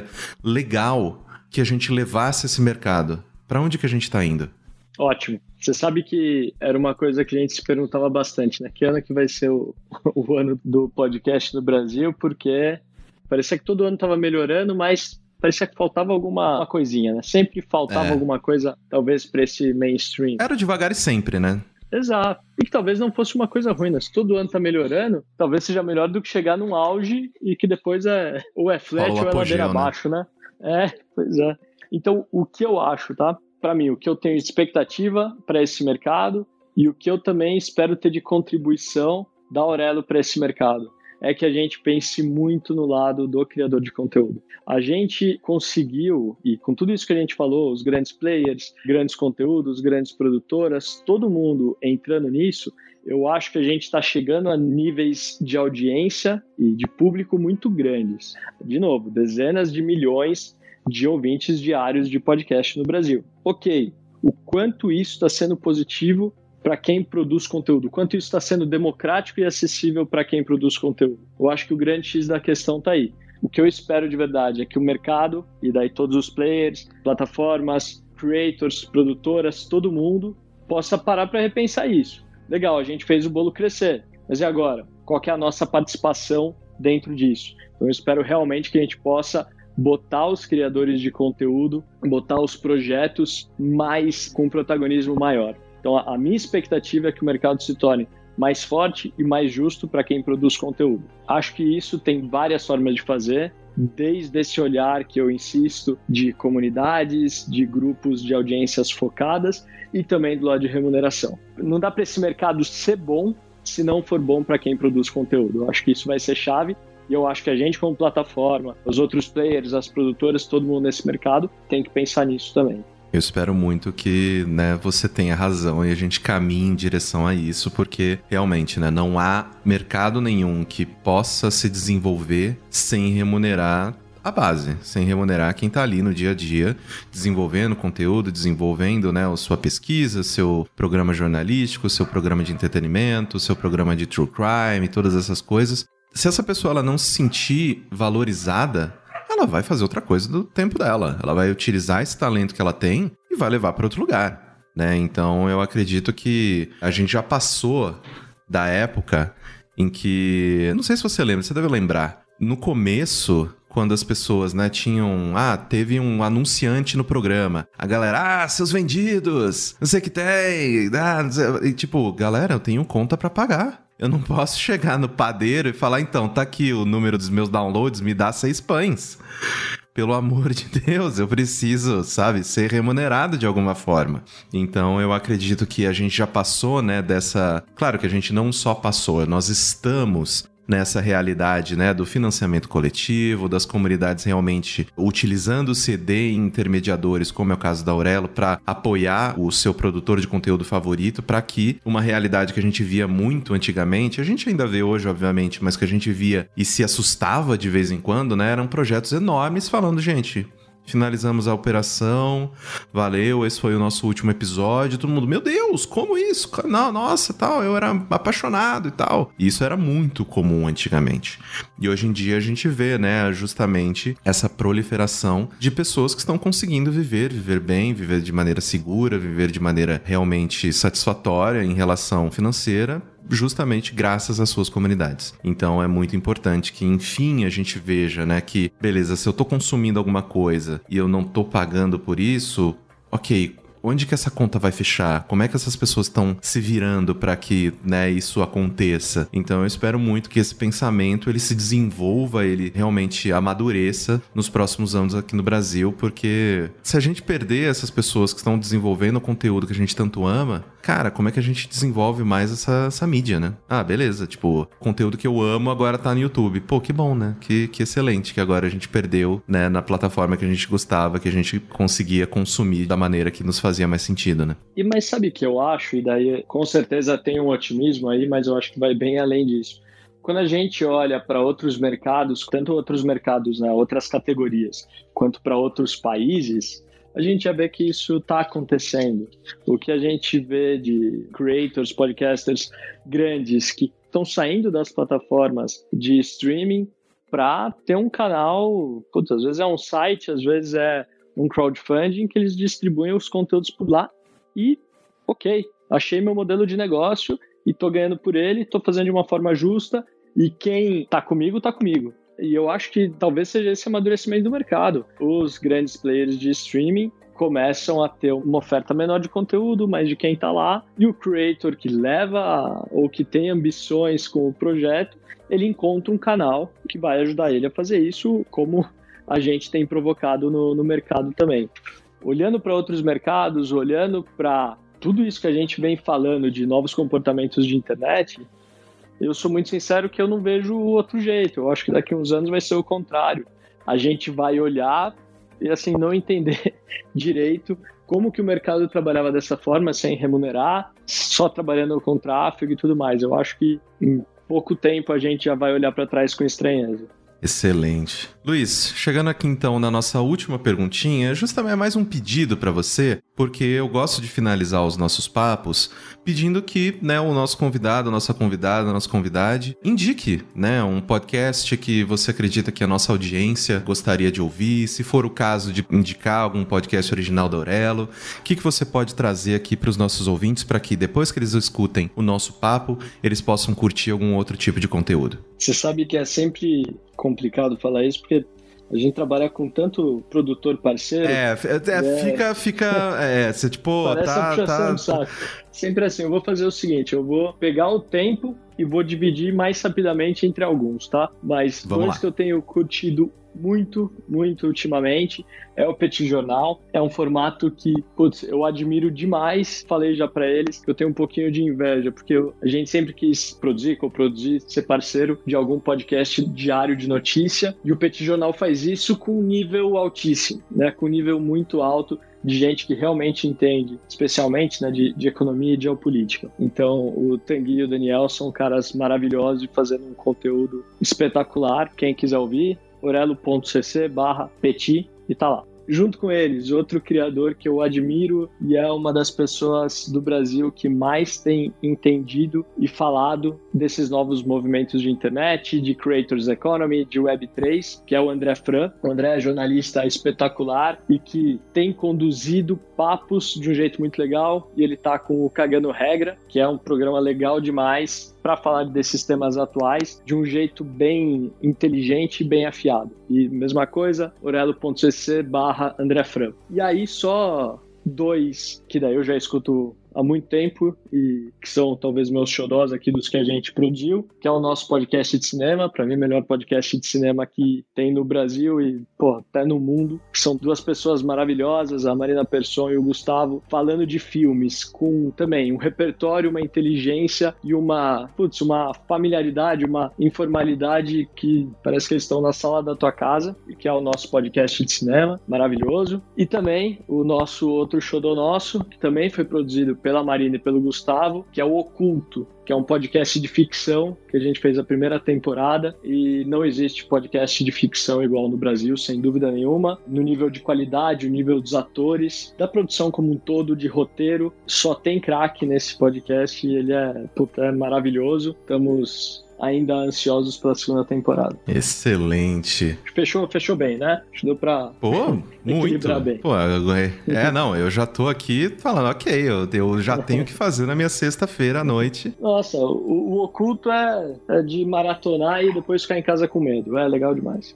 [SPEAKER 1] legal que a gente levasse esse mercado? Pra onde que a gente tá indo?
[SPEAKER 2] Ótimo. Você sabe que era uma coisa que a gente se perguntava bastante, né? Que ano que vai ser o ano do podcast no Brasil? Porque parecia que todo ano estava melhorando, mas parecia que faltava alguma coisinha, né? Sempre faltava alguma coisa, talvez, para esse mainstream.
[SPEAKER 1] Era devagar e sempre, né?
[SPEAKER 2] Exato. E que talvez não fosse uma coisa ruim, né? Se todo ano tá melhorando, talvez seja melhor do que chegar num auge e que depois ou é flat ou é ladeira abaixo, né? Pois é. Então, o que eu acho, tá? Para mim, o que eu tenho de expectativa para esse mercado e o que eu também espero ter de contribuição da Aurelo para esse mercado é que a gente pense muito no lado do criador de conteúdo. A gente conseguiu, e com tudo isso que a gente falou, os grandes players, grandes conteúdos, grandes produtoras, todo mundo entrando nisso, eu acho que a gente está chegando a níveis de audiência e de público muito grandes. De novo, dezenas de milhões de ouvintes diários de podcast no Brasil. Ok, o quanto isso está sendo positivo para quem produz conteúdo, o quanto isso está sendo democrático e acessível para quem produz conteúdo. Eu acho que o grande X da questão está aí. O que eu espero de verdade é que o mercado, e daí todos os players, plataformas, creators, produtoras, todo mundo, possa parar para repensar isso. Legal, a gente fez o bolo crescer, mas e agora? Qual que é a nossa participação dentro disso? Então eu espero realmente que a gente possa botar os criadores de conteúdo, botar os projetos mais com protagonismo maior. Então, a minha expectativa é que o mercado se torne mais forte e mais justo para quem produz conteúdo. Acho que isso tem várias formas de fazer, desde esse olhar que eu insisto de comunidades, de grupos de audiências focadas e também do lado de remuneração. Não dá para esse mercado ser bom se não for bom para quem produz conteúdo. Eu acho que isso vai ser chave. E eu acho que a gente, como plataforma, os outros players, as produtoras, todo mundo nesse mercado, tem que pensar nisso também.
[SPEAKER 1] Eu espero muito que, né, você tenha razão e a gente caminhe em direção a isso, porque realmente, né, não há mercado nenhum que possa se desenvolver sem remunerar a base, sem remunerar quem está ali no dia a dia, desenvolvendo conteúdo, desenvolvendo, né, a sua pesquisa, seu programa jornalístico, seu programa de entretenimento, seu programa de true crime, todas essas coisas. Se essa pessoa ela não se sentir valorizada, ela vai fazer outra coisa do tempo dela. Ela vai utilizar esse talento que ela tem e vai levar para outro lugar, né? Então, eu acredito que a gente já passou da época em que... Não sei se você lembra, você deve lembrar. No começo quando as pessoas, né, teve um anunciante no programa. A galera, seus vendidos, não sei o que tem, e tipo, galera, eu tenho conta pra pagar. Eu não posso chegar no padeiro e falar, então, tá aqui o número dos meus downloads, me dá 6 pães. Pelo amor de Deus, eu preciso, sabe, ser remunerado de alguma forma. Então, eu acredito que a gente já passou, né, dessa... Claro que a gente não só passou, nós estamos nessa realidade, né, do financiamento coletivo, das comunidades realmente utilizando o CD em intermediadores, como é o caso da Aurelo, para apoiar o seu produtor de conteúdo favorito, para que uma realidade que a gente via muito antigamente, a gente ainda vê hoje, obviamente, mas que a gente via e se assustava de vez em quando, né, eram projetos enormes falando, gente... Finalizamos a operação, valeu, esse foi o nosso último episódio, todo mundo, meu Deus, como isso? Não, nossa, tal, eu era apaixonado e tal. Isso era muito comum antigamente. E hoje em dia a gente vê, né, justamente essa proliferação de pessoas que estão conseguindo viver bem, viver de maneira segura, viver de maneira realmente satisfatória em relação financeira, justamente graças às suas comunidades. Então é muito importante que, enfim, a gente veja, né, que, beleza, se eu tô consumindo alguma coisa e eu não tô pagando por isso, ok, onde que essa conta vai fechar? Como é que essas pessoas estão se virando para que, né, isso aconteça? Então eu espero muito que esse pensamento ele se desenvolva, ele realmente amadureça nos próximos anos aqui no Brasil, porque se a gente perder essas pessoas que estão desenvolvendo o conteúdo que a gente tanto ama, cara, como é que a gente desenvolve mais essa mídia, né? Ah, beleza, tipo, conteúdo que eu amo agora tá no YouTube. Pô, que bom, né? Que excelente que agora a gente perdeu, né, na plataforma que a gente gostava, que a gente conseguia consumir da maneira que nos fazia mais sentido, né?
[SPEAKER 2] Mas sabe o que eu acho? E daí, com certeza tem um otimismo aí, mas eu acho que vai bem além disso. Quando a gente olha para outros mercados, tanto outros mercados, né, outras categorias, quanto para outros países, a gente já vê que isso está acontecendo. O que a gente vê de creators, podcasters grandes que estão saindo das plataformas de streaming para ter um canal, às vezes é um site, às vezes é um crowdfunding que eles distribuem os conteúdos por lá e, ok, achei meu modelo de negócio e tô ganhando por ele, tô fazendo de uma forma justa e quem tá comigo, tá comigo. E eu acho que talvez seja esse amadurecimento do mercado. Os grandes players de streaming começam a ter uma oferta menor de conteúdo, mas de quem tá lá, e o creator que leva ou que tem ambições com o projeto, ele encontra um canal que vai ajudar ele a fazer isso, como a gente tem provocado no mercado também. Olhando para outros mercados, olhando para tudo isso que a gente vem falando de novos comportamentos de internet, eu sou muito sincero que eu não vejo outro jeito. Eu acho que daqui a uns anos vai ser o contrário. A gente vai olhar e assim não entender direito como que o mercado trabalhava dessa forma, sem remunerar, só trabalhando com tráfego e tudo mais. Eu acho que em pouco tempo a gente já vai olhar para trás com estranheza.
[SPEAKER 1] Excelente. Luiz, chegando aqui então na nossa última perguntinha, justamente é mais um pedido para você, porque eu gosto de finalizar os nossos papos pedindo que, né, o nosso convidado, a nossa convidada, a nossa convidade indique, né, um podcast que você acredita que a nossa audiência gostaria de ouvir, se for o caso de indicar algum podcast original da Aurelo, o que você pode trazer aqui para os nossos ouvintes para que depois que eles escutem o nosso papo, eles possam curtir algum outro tipo de conteúdo.
[SPEAKER 2] Você sabe que é sempre complicado falar isso, porque a gente trabalha com tanto produtor parceiro.
[SPEAKER 1] Você tipo,
[SPEAKER 2] parece a puxação de saco. Sempre assim, eu vou fazer o seguinte, eu vou pegar o tempo e vou dividir mais rapidamente entre alguns, tá? Mas dois que eu tenho curtido muito, muito ultimamente é o Petit Jornal. É um formato que, eu admiro demais. Falei já pra eles que eu tenho um pouquinho de inveja, porque a gente sempre quis produzir, coproduzir, ser parceiro de algum podcast diário de notícia, e o Petit Jornal faz isso com um nível altíssimo, né? Com um nível muito alto de gente que realmente entende, especialmente, né, de economia e geopolítica. Então, o Tanguy e o Daniel são caras maravilhosos e fazendo um conteúdo espetacular. Quem quiser ouvir, orelo.cc/petit e tá lá. Junto com eles, outro criador que eu admiro e é uma das pessoas do Brasil que mais tem entendido e falado desses novos movimentos de internet, de Creators Economy, de Web3, que é o André Fran. O André é jornalista espetacular e que tem conduzido papos de um jeito muito legal, e ele tá com o Cagando Regra, que é um programa legal demais para falar desses temas atuais de um jeito bem inteligente e bem afiado. E mesma coisa, orelo.cc/André Franco. E aí só 2 que daí eu já escuto há muito tempo e que são talvez meus xodós aqui dos que a gente produziu, que é o nosso podcast de cinema, para mim o melhor podcast de cinema que tem no Brasil e, até no mundo, que são 2 pessoas maravilhosas, a Marina Persson e o Gustavo, falando de filmes com também um repertório, uma inteligência e uma familiaridade, uma informalidade que parece que eles estão na sala da tua casa, e que é o nosso podcast de cinema, maravilhoso. E também o nosso outro xodó nosso, que também foi produzido pela Marina e pelo Gustavo, que é o Oculto, que é um podcast de ficção, que a gente fez a primeira temporada, e não existe podcast de ficção igual no Brasil, sem dúvida nenhuma. No nível de qualidade, o nível dos atores, da produção como um todo, de roteiro, só tem craque nesse podcast, e ele é maravilhoso. Estamos ainda ansiosos pela segunda temporada.
[SPEAKER 1] Excelente.
[SPEAKER 2] Fechou bem, né? Acho que deu pra equilibrar bem.
[SPEAKER 1] Não, eu já tô aqui falando, ok, eu já tenho o que fazer na minha sexta-feira à noite.
[SPEAKER 2] Nossa, o Oculto é de maratonar e depois ficar em casa com medo. É legal demais.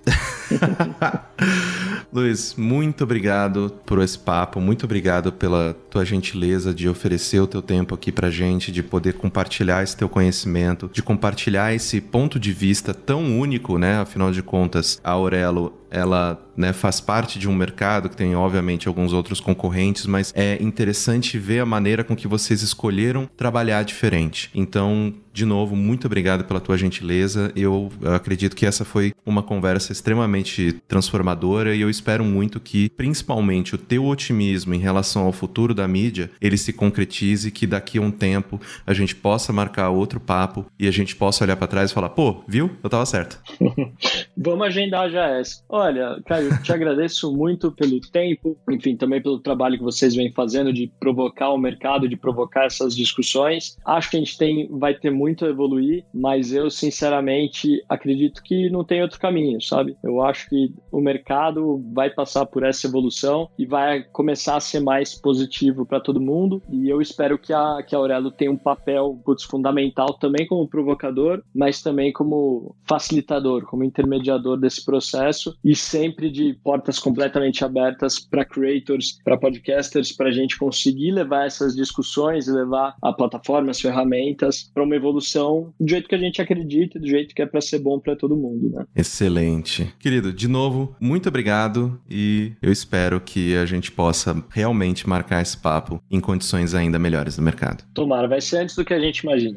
[SPEAKER 1] Luiz, muito obrigado por esse papo, muito obrigado pela tua gentileza de oferecer o teu tempo aqui pra gente, de poder compartilhar esse teu conhecimento, de compartilhar esse ponto de vista tão único, né? Afinal de contas, a Orelo, ela, né, faz parte de um mercado que tem, obviamente, alguns outros concorrentes, mas é interessante ver a maneira com que vocês escolheram trabalhar diferente. Então, de novo, muito obrigado pela tua gentileza. Eu acredito que essa foi uma conversa extremamente transformadora e eu espero muito que, principalmente, o teu otimismo em relação ao futuro da mídia, ele se concretize, que daqui a um tempo a gente possa marcar outro papo e a gente possa olhar para trás e falar, viu? Eu tava certo.
[SPEAKER 2] Vamos agendar já essa. Olha, Caio, eu te agradeço muito pelo tempo, enfim, também pelo trabalho que vocês vêm fazendo de provocar o mercado, de provocar essas discussões. Acho que a gente vai ter muito a evoluir, mas eu, sinceramente, acredito que não tem outro caminho, sabe? Eu acho que o mercado vai passar por essa evolução e vai começar a ser mais positivo para todo mundo, e eu espero que a Orelo tenha um papel fundamental também como provocador, mas também como facilitador, como intermediador desse processo, e sempre de portas completamente abertas para creators, para podcasters, para a gente conseguir levar essas discussões e levar a plataforma, as ferramentas para uma evolução do jeito que a gente acredita, do jeito que é para ser bom para todo mundo, né?
[SPEAKER 1] Excelente. Querido, de novo, muito obrigado e eu espero que a gente possa realmente marcar esse papo em condições ainda melhores do mercado.
[SPEAKER 2] Tomara, vai ser antes do que a gente imagina.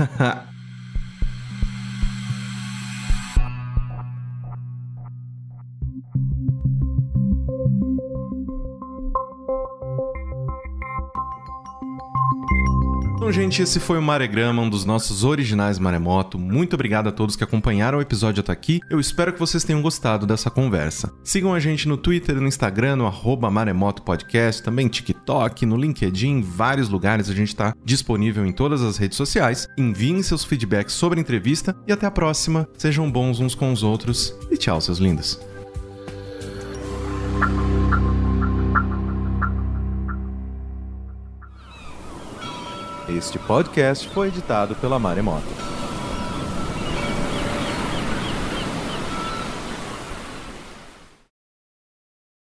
[SPEAKER 1] Então, gente, esse foi o Maregrama, um dos nossos originais Maremoto. Muito obrigado a todos que acompanharam o episódio até aqui. Eu espero que vocês tenham gostado dessa conversa. Sigam a gente no Twitter e no Instagram, no @MaremotoPodcast, também TikTok, no LinkedIn, em vários lugares. A gente está disponível em todas as redes sociais. Enviem seus feedbacks sobre a entrevista e até a próxima. Sejam bons uns com os outros e tchau, seus lindos. Este podcast foi editado pela Maremoto.